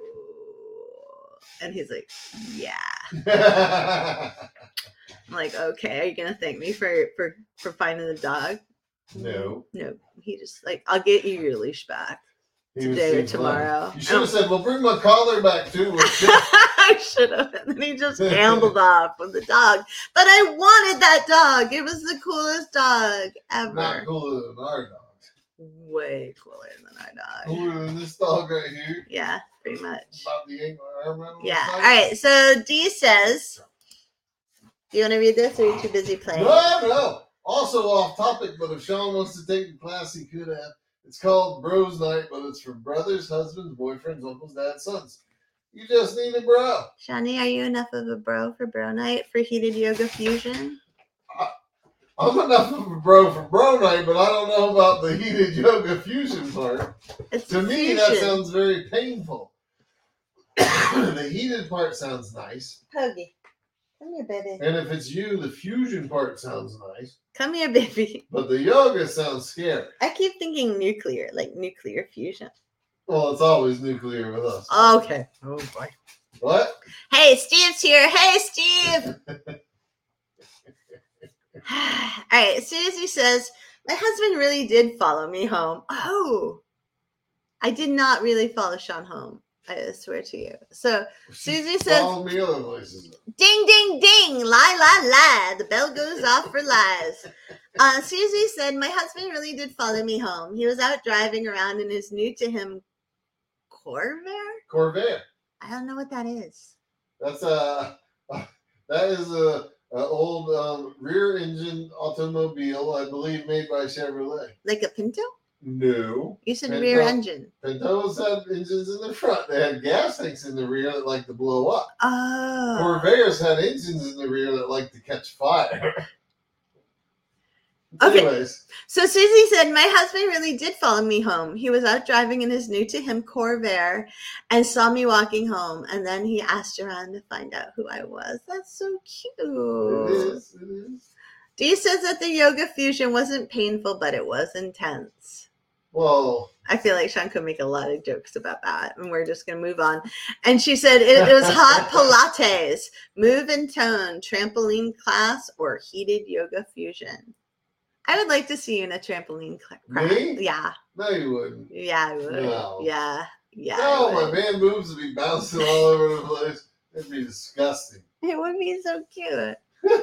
And he's like, yeah. I'm like, okay, are you gonna thank me for for for finding the dog? No. No. He just like, I'll get you your leash back. Today or tomorrow. You should have said, well, bring my collar back too. I should have. And then he just ambled off with the dog. But I wanted that dog. It was the coolest dog ever. Not cooler than our dog. Way cooler than our dog. Cooler than this dog right here. Yeah, pretty much. About the angle arm around the Yeah. side. All right. So D says, do you want to read this or are you too busy playing? No, no. Also off topic, but if Sean wants to take the class, he could have. It's called Bros Night, but it's for brothers, husbands, boyfriends, uncles, dads, sons. You just need a bro. Shani, are you enough of a bro for bro night for heated yoga fusion? Uh, I'm enough of a bro for bro night, but I don't know about the heated yoga fusion part. It's To me, fusion. that sounds very painful. The heated part sounds nice. Hoagie. Come here, baby. And if it's you, the fusion part sounds nice. Come here, baby. But the yoga sounds scary. I keep thinking nuclear, like nuclear fusion. Well, it's always nuclear with us. Okay. Oh boy. What? Hey, Steve's here. Hey, Steve. All right. Susie says, my husband really did follow me home. Oh, I did not really follow Sean home. I swear to you. So Susie says, Follow me other places. ding, ding, ding, lie, lie, lie. The bell goes off for lies. Uh, Susie said, my husband really did follow me home. He was out driving around in his new to him Corvair. Corvair. I don't know what that is. That's a, that is a, a old um, rear engine automobile, I believe, made by Chevrolet. Like a Pinto? No. You said Pinto, rear engine. Pintos had engines in the front. They had gas tanks in the rear that like to blow up. Oh. Corvairs had engines in the rear that like to catch fire. Okay. Anyways. So Susie said, my husband really did follow me home. He was out driving in his new to him Corvair and saw me walking home. And then he asked around to find out who I was. That's so cute. It is. It is. Dee says that the yoga fusion wasn't painful, but it was intense. Well, I feel like Sean could make a lot of jokes about that, and we're just going to move on. And she said it, it was hot Pilates, move and tone, trampoline class, or heated yoga fusion. I would like to see you in a trampoline class. Me? Yeah. No, you wouldn't. Yeah, I would. No. Yeah. Yeah. No, I my would. man boobs would be bouncing all over the place. It'd be disgusting. It would be so cute.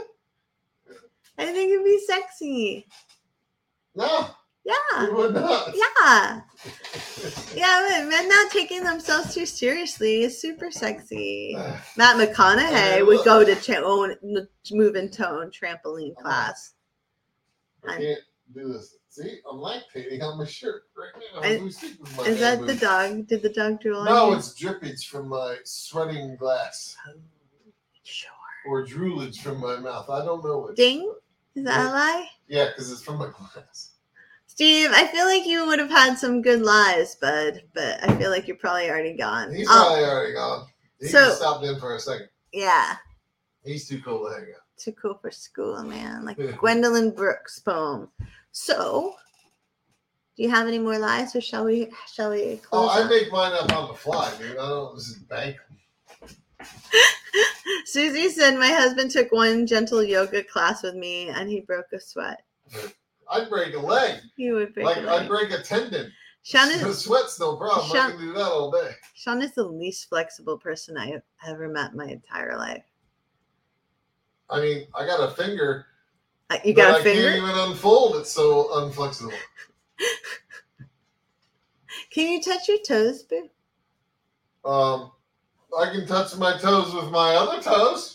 I think it'd be sexy. No, Yeah. you would not. Yeah. Yeah, men not taking themselves too seriously is super sexy. Matt McConaughey would go to tra- own, move and tone trampoline class. I can't do this. See, I'm lactating on my shirt right now. I- Who's sleeping with my Is man that the boobs? dog? Did the dog drool on No, you? it's drippage from my sweating glass Oh, sure. or droolage from my mouth. I don't know which. Ding? Is that a lie? Yeah, because it's from my glass. Steve, I feel like you would have had some good lies, bud, but I feel like you're probably already gone. He's Um, probably already gone. He so- just stopped in for a second. yeah. He's too cool to hang out. Too cool for school, man. Like Gwendolyn Brooks' poem. So, do you have any more lies, or shall we? Shall we Oh, close? I up? make mine up on the fly, dude. I don't just bank them. Susie said, "My husband took one gentle yoga class with me, and he broke a sweat. I'd break a leg. He would break Like, a I'd leg. break a tendon. Sean The is sweat's no problem. I Sean- can do that all day. Sean is the least flexible person I have ever met in my entire life. I mean, I got a finger. Uh, you but got a I finger? can't even unfold. It's so unflexible. Can you touch your toes, boo? Um, I can touch my toes with my other toes.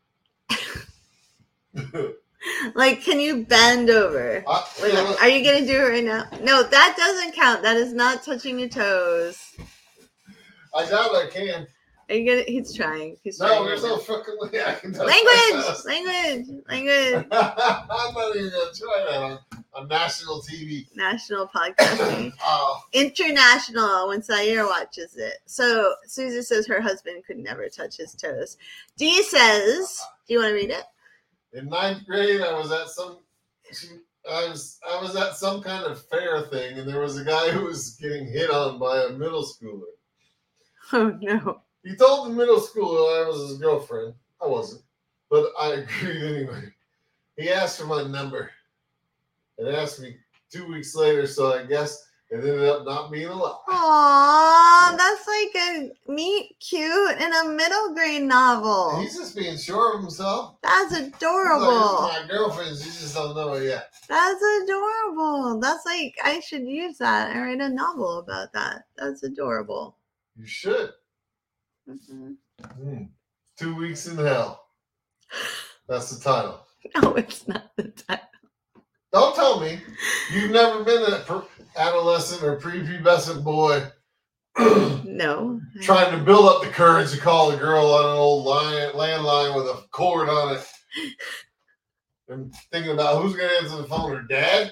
Like, can you bend over? I, Wait, you know, are you gonna do it right now? No, that doesn't count. That is not touching your toes. I doubt I can. Are you gonna? He's trying. He's No, trying. there's right no now. fucking way I can touch my Language, toes. language, language. I'm not even gonna try that on, on national T V. National podcasting. Oh, International when Sayer watches it. So Susie says her husband could never touch his toes. Dee says, do you want to read it? in ninth grade, I was at some. I was I was at some kind of fair thing, and there was a guy who was getting hit on by a middle schooler. Oh no. He told the middle schooler I was his girlfriend. I wasn't, but I agreed anyway. He asked for my number, and asked me two weeks later. So I guess it ended up not being a lie. Aww, that's like a meet cute in a middle grade novel. He's just being sure of himself. That's He's like, adorable. "This is my girlfriend. You just don't know it yet." That's adorable. That's like, I should use that and write a novel about that. That's adorable. You should. Mhm. Hmm. Two weeks in hell. That's the title. No, it's not the title. Don't tell me you've never been a per- adolescent or prepubescent boy No. trying to build up the courage to call a girl on an old line, landline with a cord on it. and thinking about who's going to answer the phone, her dad.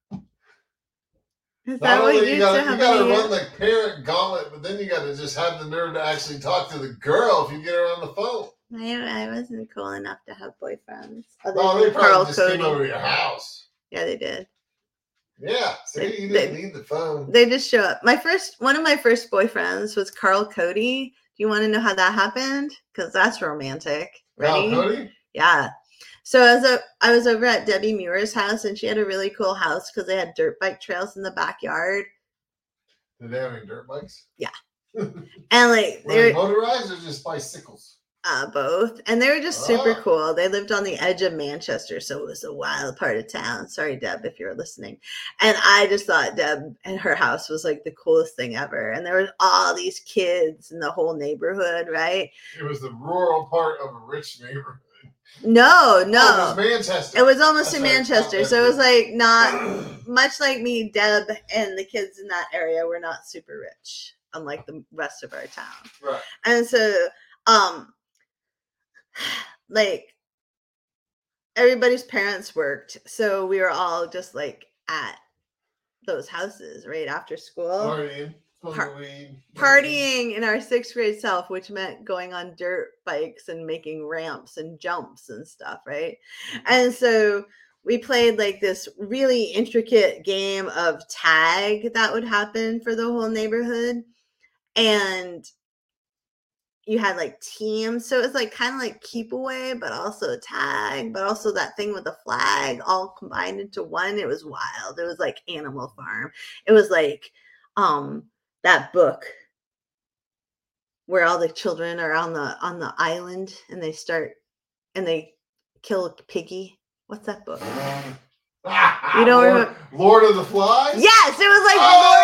Is Not that what only you you got to you got to run the parent gauntlet, but then you got to just have the nerve to actually talk to the girl if you get her on the phone. I, I wasn't cool enough to have boyfriends. Other No, than they probably Carl just Cody. came over to your house. Yeah, they did. Yeah, see, They- you they- didn't need the phone. They just show up. My first, one of my first boyfriends was Carl Cody. Do you want to know how that happened? Because that's romantic. Ready? Carl Cody? Yeah. So as a, I was over at Debbie Muir's house, and she had a really cool house because they had dirt bike trails in the backyard. Did they have any dirt bikes? Yeah. And like Were they they're motorized or just bicycles? uh, both, and they were just super Ah. cool. They lived on the edge of Manchester, so it was a wild part of town. Sorry, Deb, if you're listening. And I just thought Deb and her house was like the coolest thing ever. And there were all these kids in the whole neighborhood, right? It was the rural part of a rich neighborhood. No, no. Oh, it was Manchester. It was almost That's in right, Manchester, not so it was like not Manchester. much like me. Deb and the kids in that area were not super rich, unlike the rest of our town. Right. And so, um, like everybody's parents worked, so we were all just like at those houses right after school. Partying. Par- Weed, partying in our sixth grade self, which meant going on dirt bikes and making ramps and jumps and stuff, right? And so we played like this really intricate game of tag that would happen for the whole neighborhood. And you had like teams. So it was like kind of like keep away, but also tag, but also that thing with the flag all combined into one. It was wild. It was like Animal Farm. It was like, um, that book where all the children are on the on the island and they start and they kill a piggy. What's that book? You don't Lord, remember? Lord of the Flies? Yes, it was like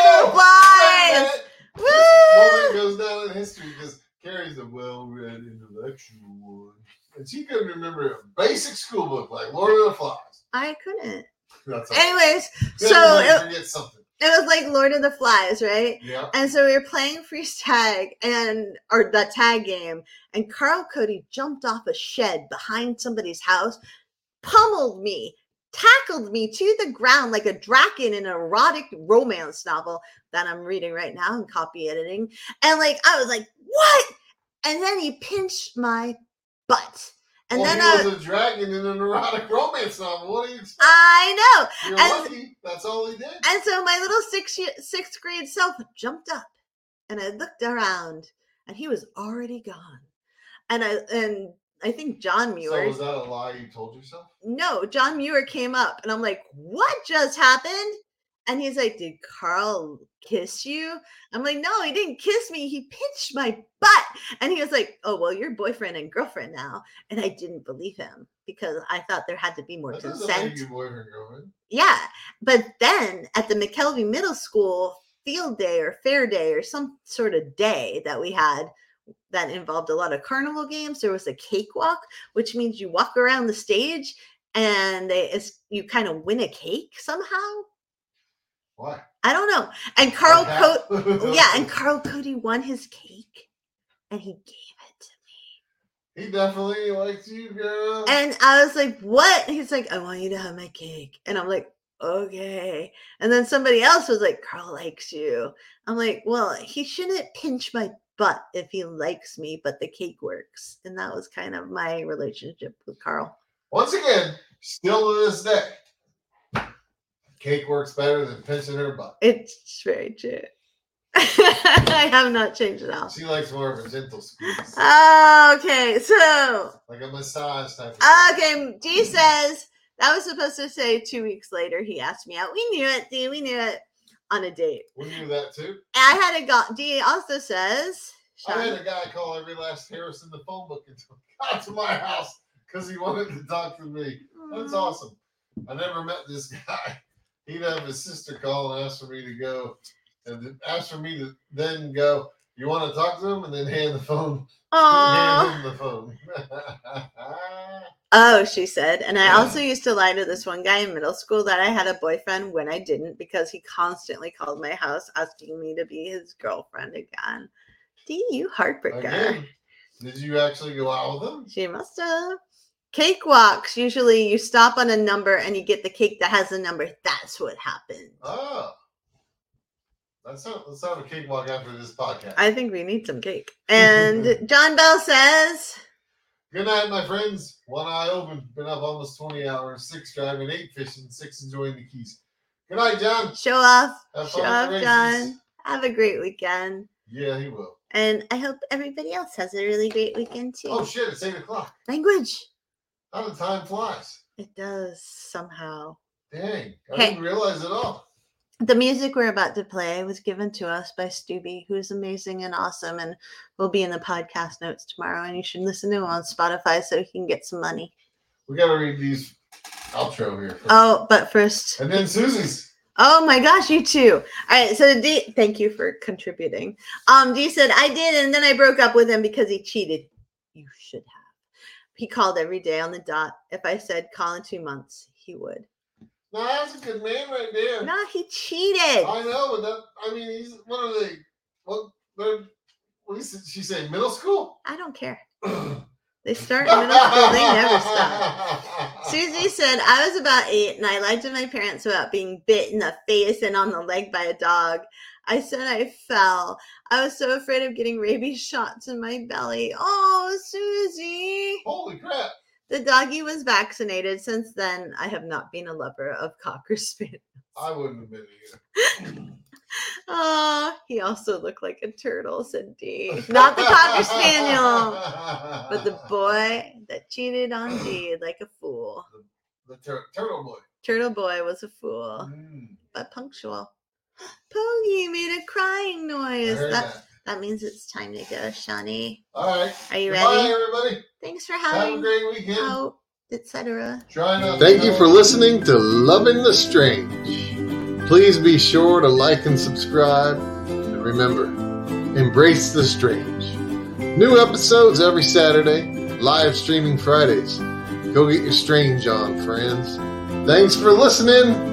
Oh, Lord of the Flies. This moment goes down in history because Carrie's a well-read intellectual one. And she couldn't remember a basic school book like Lord of the Flies. I couldn't. That's all. Anyways, Good so enough, it, forget something. it was like Lord of the Flies, right? Yeah. And so we were playing freeze tag and or that tag game, and Carl Cody jumped off a shed behind somebody's house, pummeled me, tackled me to the ground like a draken in an erotic romance novel that I'm reading right now and copy editing. And like I was like, what? And then he pinched my butt. And well, then he I was a dragon in an erotic romance novel. What do you expect? I know. You're and, lucky. That's all he did. And so my little six sixth grade self jumped up and I looked around and he was already gone. And I and I think John Muir. So was that a lie you told yourself? No, John Muir came up and I'm like, what just happened? And he's like, did Carl kiss you? I'm like, no, he didn't kiss me. He pinched my butt. And he was like, oh, well, you're boyfriend and girlfriend now. And I didn't believe him because I thought there had to be more that consent. Make you boyfriend, girlfriend. Yeah. But then at the McKelvey Middle School field day or fair day or some sort of day that we had that involved a lot of carnival games, there was a cakewalk, which means you walk around the stage and they, you kind of win a cake somehow. Why? I don't know. And Carl Cody, yeah, and Carl Cody won his cake, and he gave it to me. He definitely likes you, girl. And I was like, "What?" And he's like, "I want you to have my cake." And I'm like, "Okay." And then somebody else was like, "Carl likes you." I'm like, "Well, he shouldn't pinch my butt if he likes me, but the cake works." And that was kind of my relationship with Carl. Once again, still to this day. Cake works better than pinching her butt. It's very true. I have not changed it all. She likes more of a gentle squeeze. Okay, so. Like a massage type of Okay, Dee says, that was supposed to say two weeks later. He asked me out. We knew it, Dee. We knew it on a date. We knew that too. I had a guy. Dee also says. Sean, I had a guy call every last Harris in the phone book until he got to my house because he wanted to talk to me. That's mm. awesome. I never met this guy. He'd have his sister call and ask for me to go, and ask for me to then go, you want to talk to him? And then hand the phone. Aww. Hand him the phone. Oh, she said. And I also used to lie to this one guy in middle school that I had a boyfriend when I didn't because he constantly called my house asking me to be his girlfriend again. D, you heartbreaker. Again? Did you actually go out with him? She must have. Cakewalks, usually you stop on a number and you get the cake that has a number. That's what happened. Oh. Let's have, let's have a cakewalk after this podcast. I think we need some cake. And John Bell says, good night, my friends. One eye open. Been up almost twenty hours. Six driving, eight fishing, six enjoying the Keys. Good night, John. Show off. Have Show off, John. Have a great weekend. Yeah, he will. And I hope everybody else has a really great weekend, too. Oh, shit. It's eight o'clock. Language. How the time flies. It does somehow. Dang. I Hey. didn't realize it all. The music we're about to play was given to us by Stubby, who is amazing and awesome and will be in the podcast notes tomorrow. And you should listen to him on Spotify so he can get some money. We got to read these outro here. First. Oh, but first. And then Susie's. Oh my gosh, you too. All right, so D, thank you for contributing. Um, D said, I did, and then I broke up with him because he cheated. You should have. He called every day on the dot. If I said call in two months, he would. No, that's a good man right there. No, he cheated. I know, but that, I mean, he's, what are they? What, they're, what did she say, middle school? I don't care. They start in middle school, they never stop. Susie said, I was about eight and I lied to my parents about being bit in the face and on the leg by a dog. I said I fell. I was so afraid of getting rabies shots in my belly. Oh, Susie. Holy crap. The doggy was vaccinated. Since then, I have not been a lover of Cocker Spaniels. I wouldn't have been either. Oh, he also looked like a turtle, said D. Not the Cocker Spaniel, but the boy that cheated on D like a fool. The, the tur- turtle boy. Turtle boy was a fool, Mm. but punctual. Poggy made a crying noise. I heard That, that. that means it's time to go, Shawnee. All right. Are you Goodbye, ready? everybody. Thanks for Have a having great weekend. out, et cetera. Try not Thank you for listening to Loving the Strange. Please be sure to like and subscribe. And remember, embrace the strange. New episodes every Saturday, live streaming Fridays. Go get your strange on, friends. Thanks for listening.